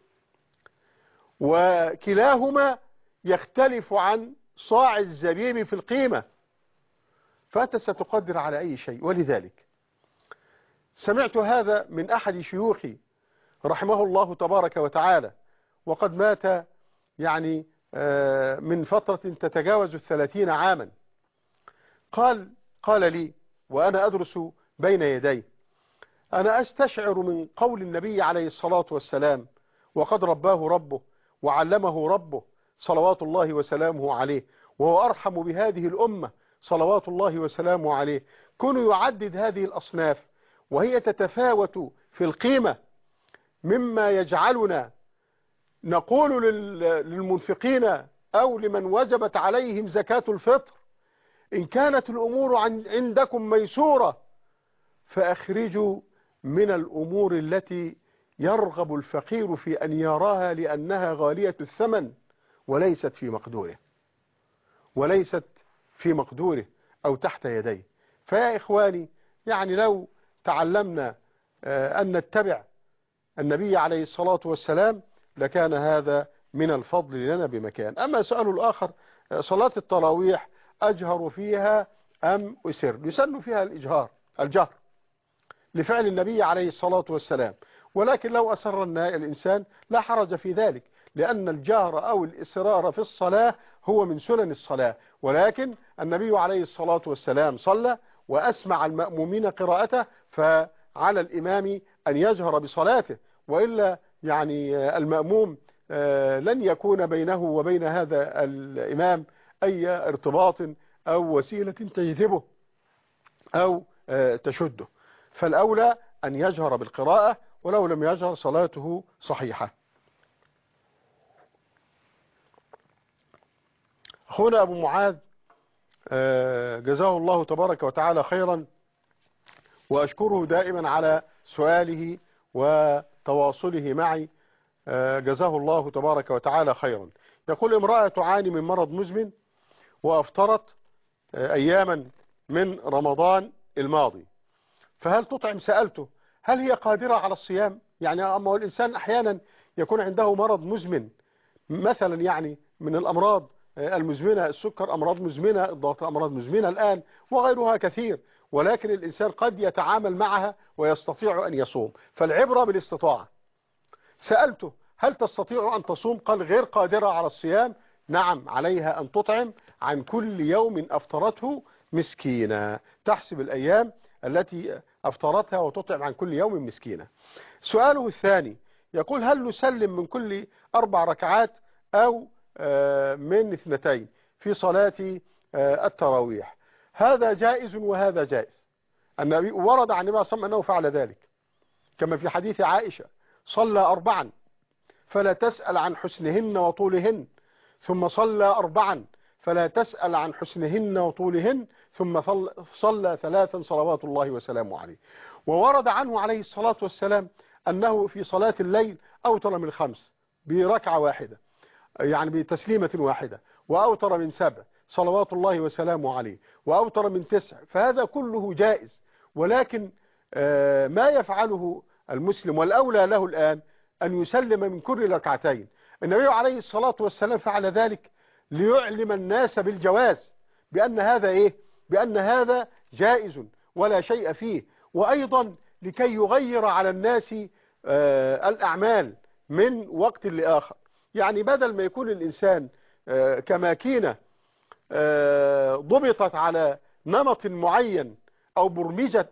وكلاهما يختلف عن صاع الزبيب في القيمة، فأنت ستقدر على أي شيء. ولذلك سمعت هذا من أحد شيوخي رحمه الله تبارك وتعالى، وقد مات يعني من فترة تتجاوز 30 عاما. قال لي وأنا أدرس بين يدي: أنا أستشعر من قول النبي عليه الصلاة والسلام: وقد رباه ربه وعلمه ربه صلوات الله وسلامه عليه، وهو أرحم بهذه الأمة صلوات الله وسلامه عليه. كونوا يعدد هذه الأصناف وهي تتفاوت في القيمة، مما يجعلنا نقول للمنفقين أو لمن وجبت عليهم زكاة الفطر: إن كانت الأمور عندكم ميسورة فأخرجوا من الأمور التي يرغب الفقير في أن يراها لأنها غالية الثمن وليست في مقدوره أو تحت يديه. فيا إخواني، يعني لو تعلمنا أن نتبع النبي عليه الصلاة والسلام لكان هذا من الفضل لنا بمكان. أما سؤال الآخر: صلاة التراويح أجهر فيها أم أسر؟ يسن فيها الجهر لفعل النبي عليه الصلاة والسلام، ولكن لو أسر الإنسان لا حرج في ذلك، لأن الجهر أو الإسرار في الصلاة هو من سنن الصلاة. ولكن النبي عليه الصلاة والسلام صلى وأسمع المأمومين قراءته، فعلى الإمام أن يجهر بصلاته، وإلا يعني المأموم لن يكون بينه وبين هذا الإمام أي ارتباط أو وسيلة تجذبه أو تشده، فالأولى أن يجهر بالقراءة، ولو لم يجهر صلاته صحيحة. أخونا أبو معاذ جزاه الله تبارك وتعالى خيرا، وأشكره دائما على سؤاله وتواصله معي، جزاه الله تبارك وتعالى خيرا. يقول: امرأة تعاني من مرض مزمن وأفطرت أياما من رمضان الماضي، فهل تطعم؟ سألته هل هي قادرة على الصيام؟ يعني أما الإنسان أحيانا يكون عنده مرض مزمن، مثلا يعني من الأمراض المزمنة، السكر أمراض مزمنة، الضغط أمراض مزمنة الآن، وغيرها كثير، ولكن الإنسان قد يتعامل معها ويستطيع أن يصوم، فالعبرة بالاستطاعة. سألته هل تستطيع أن تصوم؟ قال: غير قادرة على الصيام، نعم عليها أن تطعم عن كل يوم أفطرته مسكينة، تحسب الأيام التي أفطرتها وتطعم عن كل يوم مسكينة. سؤاله الثاني يقول: هل نسلم من كل 4 ركعات أو من 2 في صلاة التراويح؟ هذا جائز وهذا جائز. النبي ورد عن النبي صلى الله عليه وسلم أنه فعل ذلك، كما في حديث عائشة: صلى 4 فلا تسأل عن حسنهن وطولهن، ثم صلى 4 فلا تسأل عن حسنهن وطولهن، ثم صلى 3 صلوات الله وسلامه عليه. وورد عنه عليه الصلاة والسلام أنه في صلاة الليل أوتر من 5 بركعة واحدة، يعني بتسليمة واحدة، وأوتر من 7 صلوات الله وسلامه عليه، وأوتر من 9، فهذا كله جائز. ولكن ما يفعله المسلم والأولى له الآن أن يسلم من كل 2 النبي عليه الصلاة والسلام فعل ذلك ليعلم الناس بالجواز، بأن هذا بأن هذا جائز ولا شيء فيه، وأيضا لكي يغير على الناس الأعمال من وقت لآخر. يعني بدل ما يكون الإنسان كماكينة ضبطت على نمط معين أو برمجت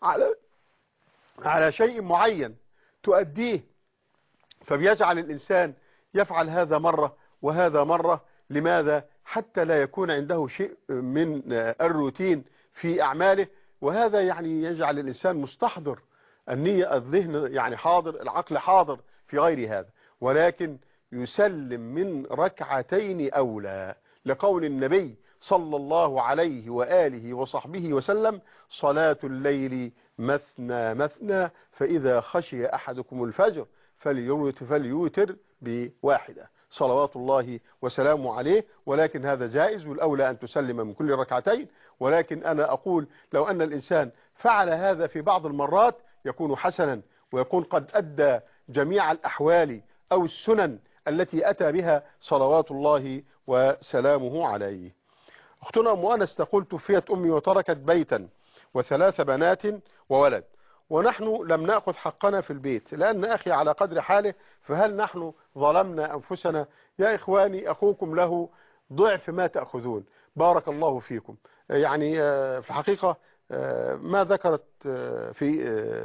على شيء معين تؤديه، فبيجعل الإنسان يفعل هذا مرة وهذا مرة. لماذا؟ حتى لا يكون عنده شيء من الروتين في أعماله، وهذا يعني يجعل الإنسان مستحضر، النية الذهن يعني حاضر، العقل حاضر في غير هذا، ولكن يسلم من 2 أولى، لقول النبي صلى الله عليه وآله وصحبه وسلم: صلاة الليل مثنى مثنى، فإذا خشي أحدكم الفجر فليوتر بواحدة صلوات الله وسلامه عليه، ولكن هذا جائز، والأولى أن تسلم من كل ركعتين. ولكن أنا أقول لو أن الإنسان فعل هذا في بعض المرات يكون حسنا، ويكون قد أدى جميع الأحوال أو السنن التي أتى بها صلوات الله وسلامه عليه. أختنا أم أنس تقول: توفيت أمي وتركت بيتا و3 بنات وولد، ونحن لم نأخذ حقنا في البيت لأن أخي على قدر حاله، فهل نحن ظلمنا أنفسنا؟ يا إخواني، أخوكم له ضعف ما تأخذون. بارك الله فيكم. يعني في الحقيقة ما ذكرت في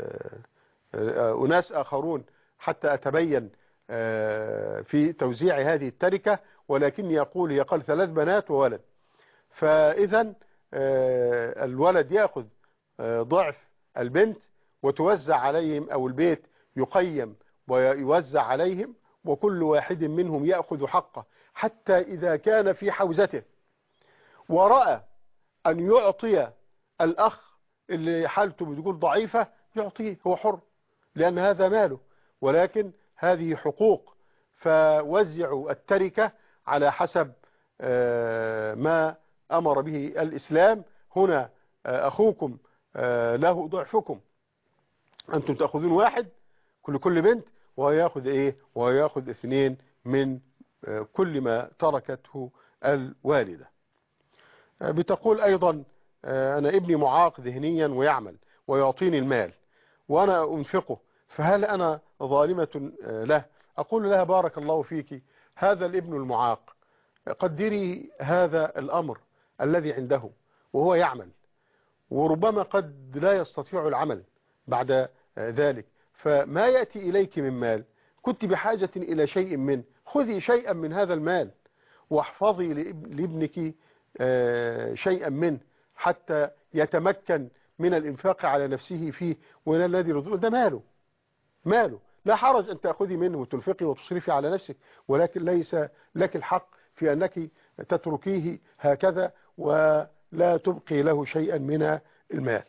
أناس آخرون حتى أتبين في توزيع هذه التركة، ولكني أقول هي قال 3 بنات وولد، فإذا الولد يأخذ ضعف البنت وتوزع عليهم، أو البيت يقيم ويوزع عليهم، وكل واحد منهم يأخذ حقه، حتى إذا كان في حوزته ورأى أن يعطي الأخ اللي حالته بتقول ضعيفة يعطيه، هو حر لأن هذا ماله، ولكن هذه حقوق، فوزعوا التركة على حسب ما أمر به الإسلام. هنا أخوكم له ضعفكم، أنتم تأخذون 1 كل بنت، ويأخذ إيه؟ ويأخذ 2 من كل ما تركته الوالدة. بتقول أيضا: أنا ابني معاق ذهنيا ويعمل ويعطيني المال وأنا أنفقه، فهل أنا ظالمة له؟ أقول لها: بارك الله فيك، هذا الابن المعاق قدري هذا الأمر الذي عنده وهو يعمل، وربما قد لا يستطيع العمل بعد ذلك، فما يأتي إليك من مال كنت بحاجة إلى شيء منه، خذي شيئا من هذا المال واحفظي لابنك شيئا منه حتى يتمكن من الإنفاق على نفسه فيه، ولا الذي رضوه ده ماله، لا حرج أن تأخذي منه وتنفقي وتصرفي على نفسك، ولكن ليس لك الحق في أنك تتركيه هكذا ولا تبقي له شيئا من المال.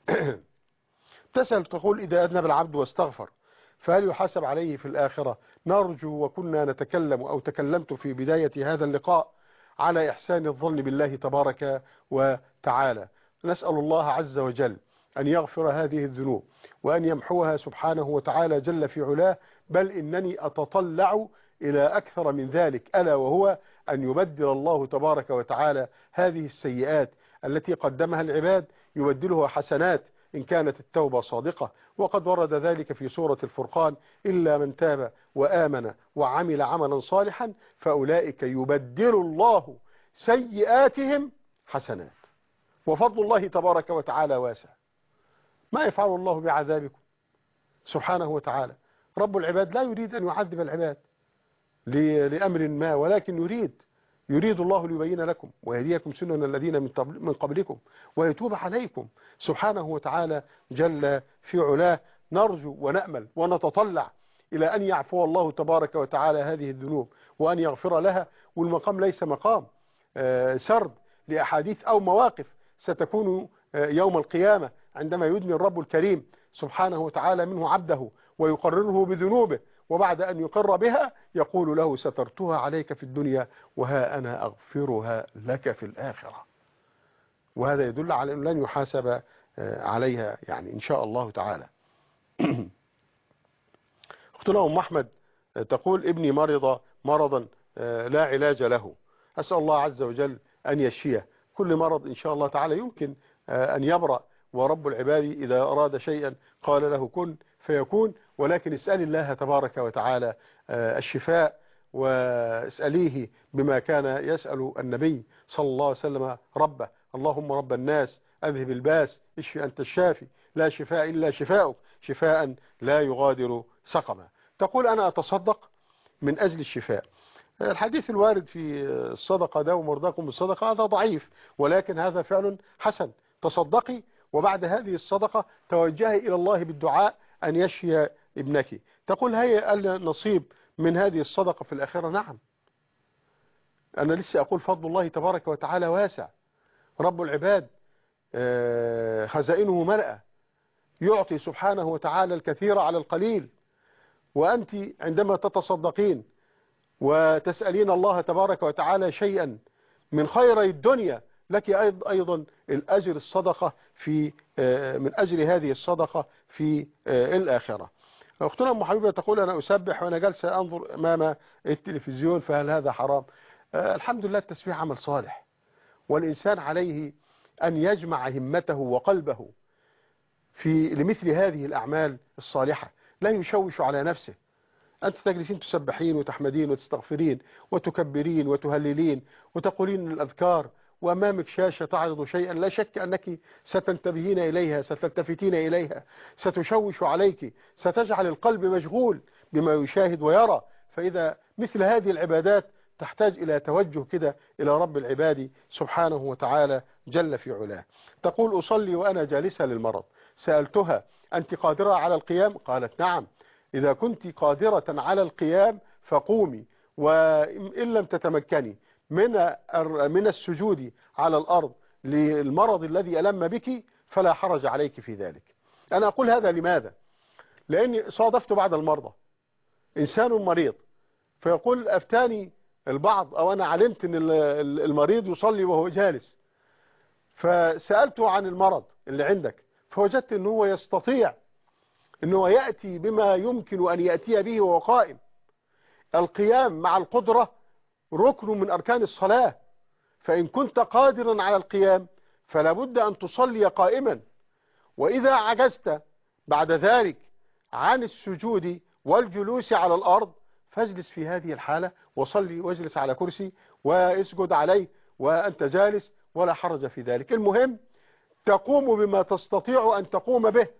تسأل تقول: إذا أذنب العبد واستغفر فهل يحاسب عليه في الآخرة؟ نرجو، وكنا نتكلم أو تكلمت في بداية هذا اللقاء على إحسان الظن بالله تبارك وتعالى. نسأل الله عز وجل أن يغفر هذه الذنوب وأن يمحوها سبحانه وتعالى جل في علاه، بل إنني أتطلع إلى أكثر من ذلك، ألا وهو أن يبدل الله تبارك وتعالى هذه السيئات التي قدمها العباد يبدلها حسنات إن كانت التوبة صادقة، وقد ورد ذلك في سورة الفرقان: إلا من تاب وآمن وعمل عملا صالحا فأولئك يبدل الله سيئاتهم حسنات، وفضل الله تبارك وتعالى واسع. ما يفعل الله بعذابكم سبحانه وتعالى؟ رب العباد لا يريد أن يعذب العباد لأمر ما، ولكن يريد الله ليبين لكم ويهديكم سنن الذين من قبلكم ويتوب عليكم سبحانه وتعالى جل في علاه. نرجو ونأمل ونتطلع إلى أن يعفو الله تبارك وتعالى هذه الذنوب وأن يغفر لها، والمقام ليس مقام سرد لأحاديث أو مواقف ستكون يوم القيامة عندما يدني الرب الكريم سبحانه وتعالى منه عبده ويقرره بذنوبه، وبعد أن يقر بها يقول له: سترتها عليك في الدنيا وها أنا أغفرها لك في الآخرة. وهذا يدل على أنه لن يحاسب عليها يعني إن شاء الله تعالى. أختنا أم أحمد تقول: ابني مرض مرضا لا علاج له، أسأل الله عز وجل أن يشفيه. كل مرض إن شاء الله تعالى يمكن أن يبرأ، ورب العباد إذا أراد شيئا قال له كن فيكون، ولكن اسأل الله تبارك وتعالى الشفاء، واسأليه بما كان يسأل النبي صلى الله عليه وسلم ربه: اللهم رب الناس أذهب الباس اشفي أنت الشافي لا شفاء إلا شفاؤك شفاء لا يغادر سقما. تقول: أنا أتصدق من أجل الشفاء. الحديث الوارد في الصدقة ده ومرضاكم بالصدقة هذا ضعيف، ولكن هذا فعل حسن. تصدقي وبعد هذه الصدقة توجهي إلى الله بالدعاء أن يشفي ابنك. تقول: هيا النصيب من هذه الصدقة في الآخرة. نعم، أنا لسه أقول فضل الله تبارك وتعالى واسع، رب العباد خزائنه ملأ، يعطي سبحانه وتعالى الكثير على القليل، وأنت عندما تتصدقين وتسألين الله تبارك وتعالى شيئا من خير الدنيا لك أيضا الأجر الصدقة في من أجل هذه الصدقة في الآخرة. أختنا أم حبيبة تقول أنا أسبح وأنا جالسة أنظر أمام التلفزيون، فهل هذا حرام؟ الحمد لله التسبيح عمل صالح، والإنسان عليه أن يجمع همته وقلبه لمثل هذه الأعمال الصالحة، لا يشوش على نفسه. أنت تجلسين تسبحين وتحمدين وتستغفرين وتكبرين وتهللين وتقولين الأذكار، وأمامك شاشة تعرض شيئا لا شك أنك ستنتبهين إليها، ستلتفتين إليها، ستشوش عليك، ستجعل القلب مشغول بما يشاهد ويرى. فإذا مثل هذه العبادات تحتاج إلى توجه كده إلى رب العباد سبحانه وتعالى جل في علاه. تقول أصلي وأنا جالسة للمرض، سألتها أنت قادرة على القيام؟ قالت نعم، إذا كنت قادرة على القيام فقومي، وإن لم تتمكني من السجود على الأرض للمرض الذي ألم بك فلا حرج عليك في ذلك. أنا أقول هذا لماذا؟ لأني صادفت بعض المرضى إنسان مريض فيقول أفتاني البعض أو أنا علمت أن المريض يصلي وهو جالس، فسألته عن المرض اللي عندك فوجدت أنه هو يستطيع أنه يأتي بما يمكن أن يأتي به وهو قائم. القيام مع القدرة ركن من أركان الصلاة، فإن كنت قادرا على القيام فلا بد أن تصلي قائما، وإذا عجزت بعد ذلك عن السجود والجلوس على الأرض فاجلس في هذه الحالة وصلي واجلس على كرسي واسجد عليه وأنت جالس ولا حرج في ذلك. المهم تقوم بما تستطيع أن تقوم به،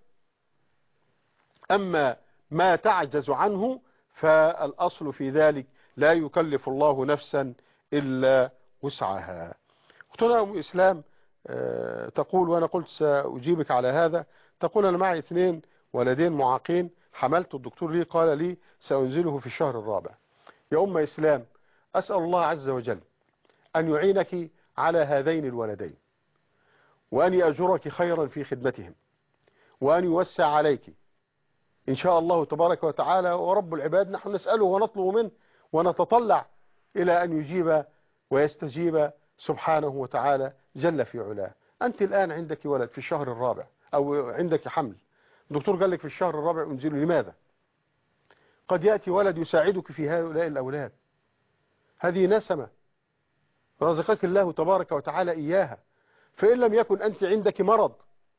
أما ما تعجز عنه فالأصل في ذلك لا يكلف الله نفسا إلا وسعها. أختنا أم إسلام تقول وأنا قلت سأجيبك على هذا، تقول أنا معي 2 ولدين معاقين، حملت الدكتور لي قال لي سأنزله في الشهر الرابع. يا أم إسلام أسأل الله عز وجل أن يعينك على هذين الولدين، وأن يأجرك خيرا في خدمتهم، وأن يوسع عليك إن شاء الله تبارك وتعالى. ورب العباد نحن نسأله ونطلب منه ونتطلع إلى أن يجيب ويستجيب سبحانه وتعالى جل في علاه. أنت الآن عندك ولد في الشهر الرابع أو عندك حمل، الدكتور قال لك في الشهر الرابع انزله، لماذا؟ قد يأتي ولد يساعدك في هؤلاء الأولاد، هذه نسمة رزقك الله تبارك وتعالى إياها. فإن لم يكن أنت عندك مرض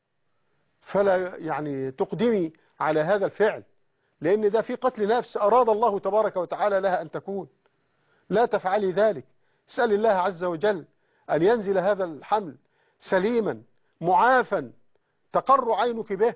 فلا يعني تقدمي على هذا الفعل، لأن ده في قتل نفس أراد الله تبارك وتعالى لها أن تكون. لا تفعلي ذلك، اسأل الله عز وجل أن ينزل هذا الحمل سليما معافا تقر عينك به.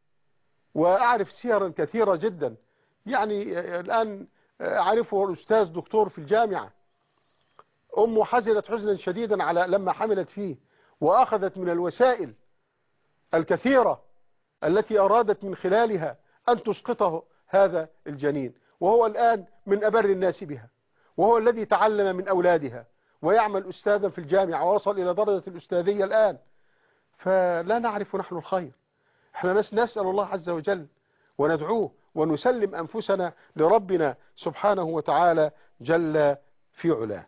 وأعرف سيرا كثيرة جدا، يعني الآن أعرفه الأستاذ دكتور في الجامعة، أمه حزنت حزنا شديدا على لما حملت فيه، وأخذت من الوسائل الكثيرة التي أرادت من خلالها أن تسقطه هذا الجنين، وهو الآن من أبر الناس بها، وهو الذي تعلم من أولادها ويعمل أستاذا في الجامعة ووصل إلى درجة الأستاذية الآن. فلا نعرف نحن الخير، احنا بس نسأل الله عز وجل وندعوه ونسلم أنفسنا لربنا سبحانه وتعالى جل في علاه.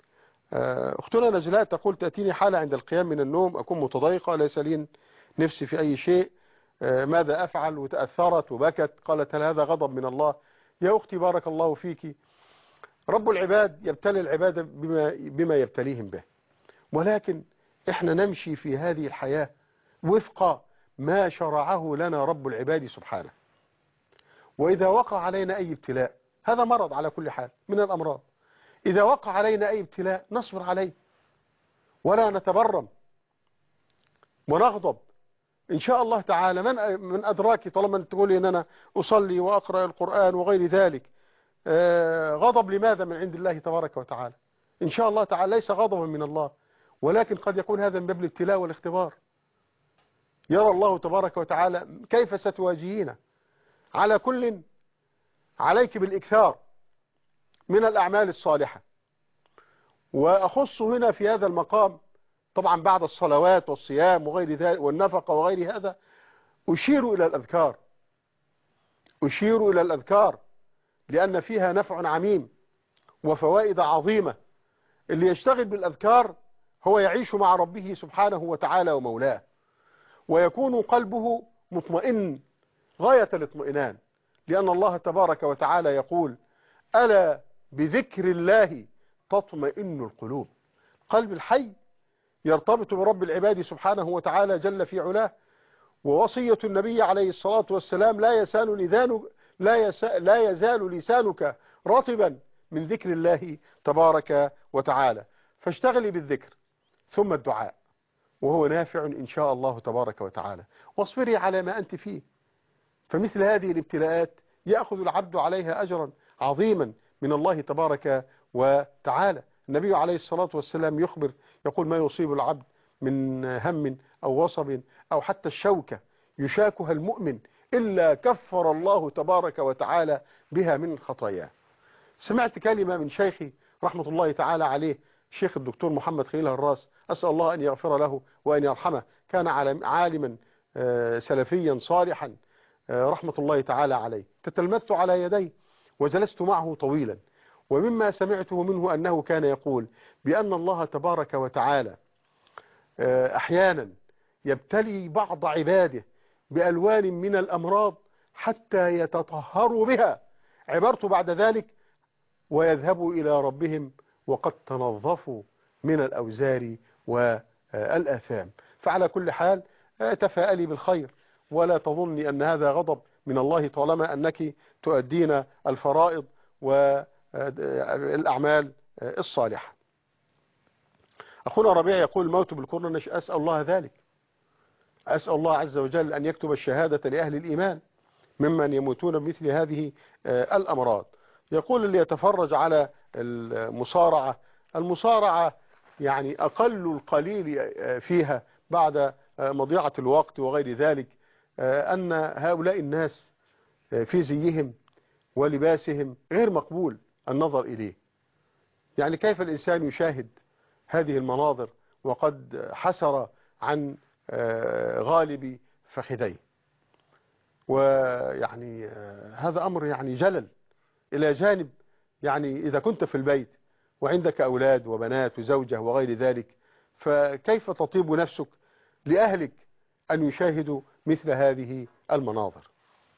أختنا نجلاء تقول تأتيني حالة عند القيام من النوم أكون متضايقة ليس لي نفسي في أي شيء، ماذا أفعل؟ وتأثرت وبكت، قالت هل هذا غضب من الله؟ يا أختي بارك الله فيك، رب العباد يبتلي العباد بما يبتليهم به، ولكن احنا نمشي في هذه الحياة وفق ما شرعه لنا رب العباد سبحانه. وإذا وقع علينا أي ابتلاء، هذا مرض على كل حال من الأمراض، إذا وقع علينا أي ابتلاء نصبر عليه ولا نتبرم ونغضب إن شاء الله تعالى. من أدراك طالما تقولي أن أنا أصلي وأقرأ القرآن وغير ذلك، غضب لماذا من عند الله تبارك وتعالى؟ إن شاء الله تعالى ليس غضبا من الله، ولكن قد يكون هذا من باب الابتلاء والاختبار. يرى الله تبارك وتعالى كيف ستواجهين. على كل عليك بالإكثار من الأعمال الصالحة، وأخص هنا في هذا المقام طبعا بعد الصلوات والصيام وغير ذلك والنفقة وغير هذا، أشير إلى الأذكار لأن فيها نفع عميم وفوائد عظيمة. اللي يشتغل بالأذكار هو يعيش مع ربه سبحانه وتعالى ومولاه، ويكون قلبه مطمئن غاية الاطمئنان، لأن الله تبارك وتعالى يقول: ألا بذكر الله تطمئن القلوب. قلب الحي يرتبط برب العباد سبحانه وتعالى جل في علاه. ووصية النبي عليه الصلاة والسلام: لا يزال لسانك رطبا من ذكر الله تبارك وتعالى. فاشتغلي بالذكر ثم الدعاء، وهو نافع إن شاء الله تبارك وتعالى. واصبري على ما أنت فيه، فمثل هذه الابتلاءات يأخذ العبد عليها أجرا عظيما من الله تبارك وتعالى. النبي عليه الصلاة والسلام يخبر يقول: ما يصيب العبد من هم أو وصب أو حتى الشوكة يشاكها المؤمن إلا كفر الله تبارك وتعالى بها من خطاياه. سمعت كلمة من شيخي رحمة الله تعالى عليه، شيخ الدكتور محمد خليل هراس، أسأل الله أن يغفر له وأن يرحمه. كان عالما سلفيا صالحا رحمة الله تعالى عليه. تتلمذت على يديه وجلست معه طويلا، ومما سمعته منه أنه كان يقول بأن الله تبارك وتعالى أحيانا يبتلي بعض عباده بألوان من الأمراض حتى يتطهروا بها، عبرت بعد ذلك ويذهبوا إلى ربهم وقد تنظفوا من الأوزار والآثام. فعلى كل حال تفاءلي بالخير، ولا تظني أن هذا غضب من الله طالما أنك تؤدين الفرائض والأعمال الصالحة. أخونا ربيع يقول: الموت بالكورونا، أسأل الله ذلك، أسأل الله عز وجل أن يكتب الشهادة لأهل الإيمان ممن يموتون بمثل هذه الأمراض. يقول: اللي يتفرج على المصارعة يعني أقل القليل فيها بعد مضيعة الوقت وغير ذلك، أن هؤلاء الناس في زيهم ولباسهم غير مقبول النظر إليه. يعني كيف الإنسان يشاهد هذه المناظر وقد حسر عن غالب فخذيه؟ ويعني هذا أمر يعني جلل. إلى جانب يعني إذا كنت في البيت وعندك أولاد وبنات وزوجة وغير ذلك، فكيف تطيب نفسك لأهلك أن يشاهدوا مثل هذه المناظر؟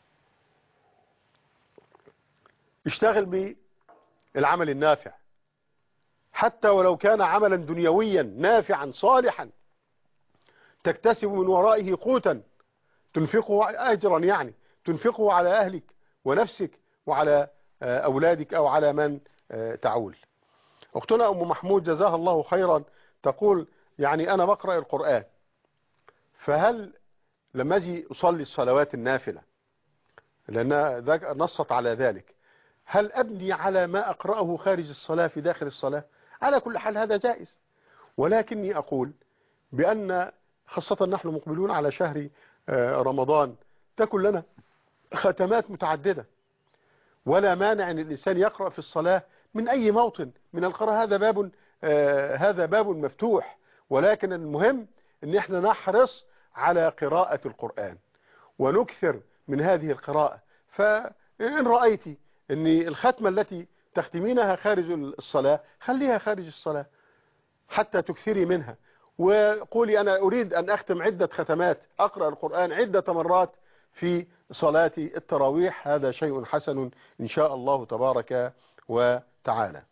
اشتغل بالعمل النافع، حتى ولو كان عملا دنيويا نافعا صالحا تكتسب من ورائه قوتا تنفقه أجرا، يعني تنفقه على أهلك ونفسك وعلى أولادك أو على من تعول. أختنا أم محمود جزاها الله خيرا تقول: يعني أنا بقرأ القرآن، فهل لما أجي أصلي الصلوات النافلة لأنها نصت على ذلك، هل أبني على ما أقرأه خارج الصلاة في داخل الصلاة؟ على كل حال هذا جائز، ولكني أقول بأن خاصة نحن مقبلون على شهر رمضان تكون لنا ختمات متعددة، ولا مانع أن الإنسان يقرأ في الصلاة من أي موطن من القراءة. هذا باب مفتوح، ولكن المهم أن احنا نحرص على قراءة القرآن ونكثر من هذه القراءة. فإن رأيت أن الختمة التي تختمينها خارج الصلاة خليها خارج الصلاة حتى تكثري منها، وقولي أنا أريد أن أختم عدة ختمات، أقرأ القرآن عدة مرات في صلاة التراويح. هذا شيء حسن إن شاء الله تبارك وتعالى.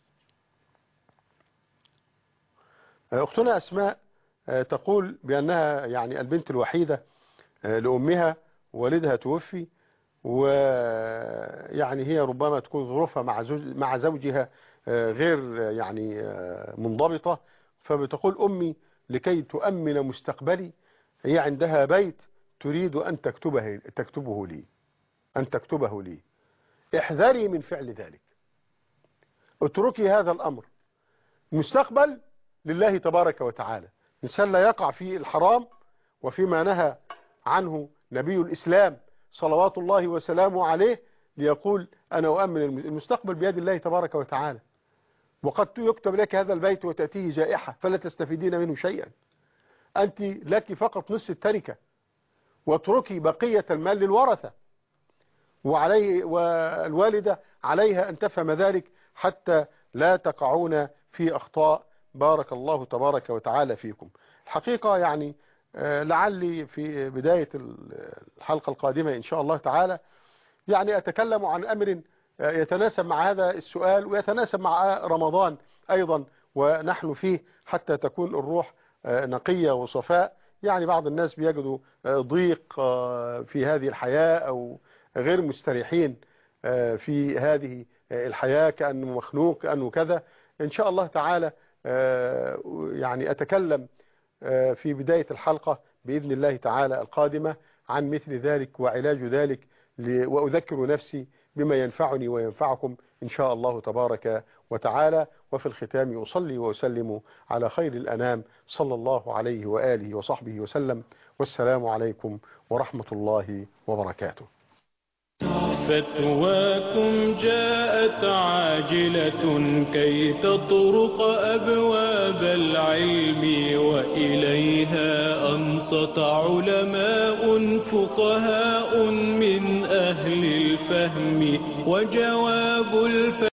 أختنا أسماء تقول بأنها يعني البنت الوحيدة لأمها، والدها توفي، ويعني هي ربما تكون ظروفها مع زوجها غير يعني منضبطة، فبتقول: أمي لكي تؤمن مستقبلي هي عندها بيت تريد أن تكتبه لي، احذري من فعل ذلك، اتركي هذا الأمر. مستقبل لله تبارك وتعالى، إنسان لا يقع في الحرام وفيما نهى عنه نبي الإسلام صلوات الله وسلامه عليه، ليقول أنا أؤمن المستقبل بيد الله تبارك وتعالى. وقد يكتب لك هذا البيت وتأتيه جائحة فلا تستفيدين منه شيئا، أنت لك فقط نصف التركة، واتركي بقية المال للورثة. والوالدة عليها أن تفهم ذلك حتى لا تقعون في أخطاء. بارك الله تبارك وتعالى فيكم. الحقيقة يعني لعلي في بداية الحلقة القادمة إن شاء الله تعالى يعني أتكلم عن أمر يتناسب مع هذا السؤال ويتناسب مع رمضان أيضا ونحن فيه، حتى تكون الروح نقية وصفاء. يعني بعض الناس بيجدوا ضيق في هذه الحياة أو غير مستريحين في هذه الحياة، كأنه مخنوق كأنه كذا. إن شاء الله تعالى يعني أتكلم في بداية الحلقة بإذن الله تعالى القادمة عن مثل ذلك وعلاج ذلك، وأذكر نفسي بما ينفعني وينفعكم إن شاء الله تبارك وتعالى. وفي الختام أصلي وأسلم على خير الأنام صلى الله عليه وآله وصحبه وسلم، والسلام عليكم ورحمة الله وبركاته. فتواكم جاءت عاجلة كي تطرق أبواب العلم، وإليها أنصت علماء فقهاء من أهل الفهم، وجواب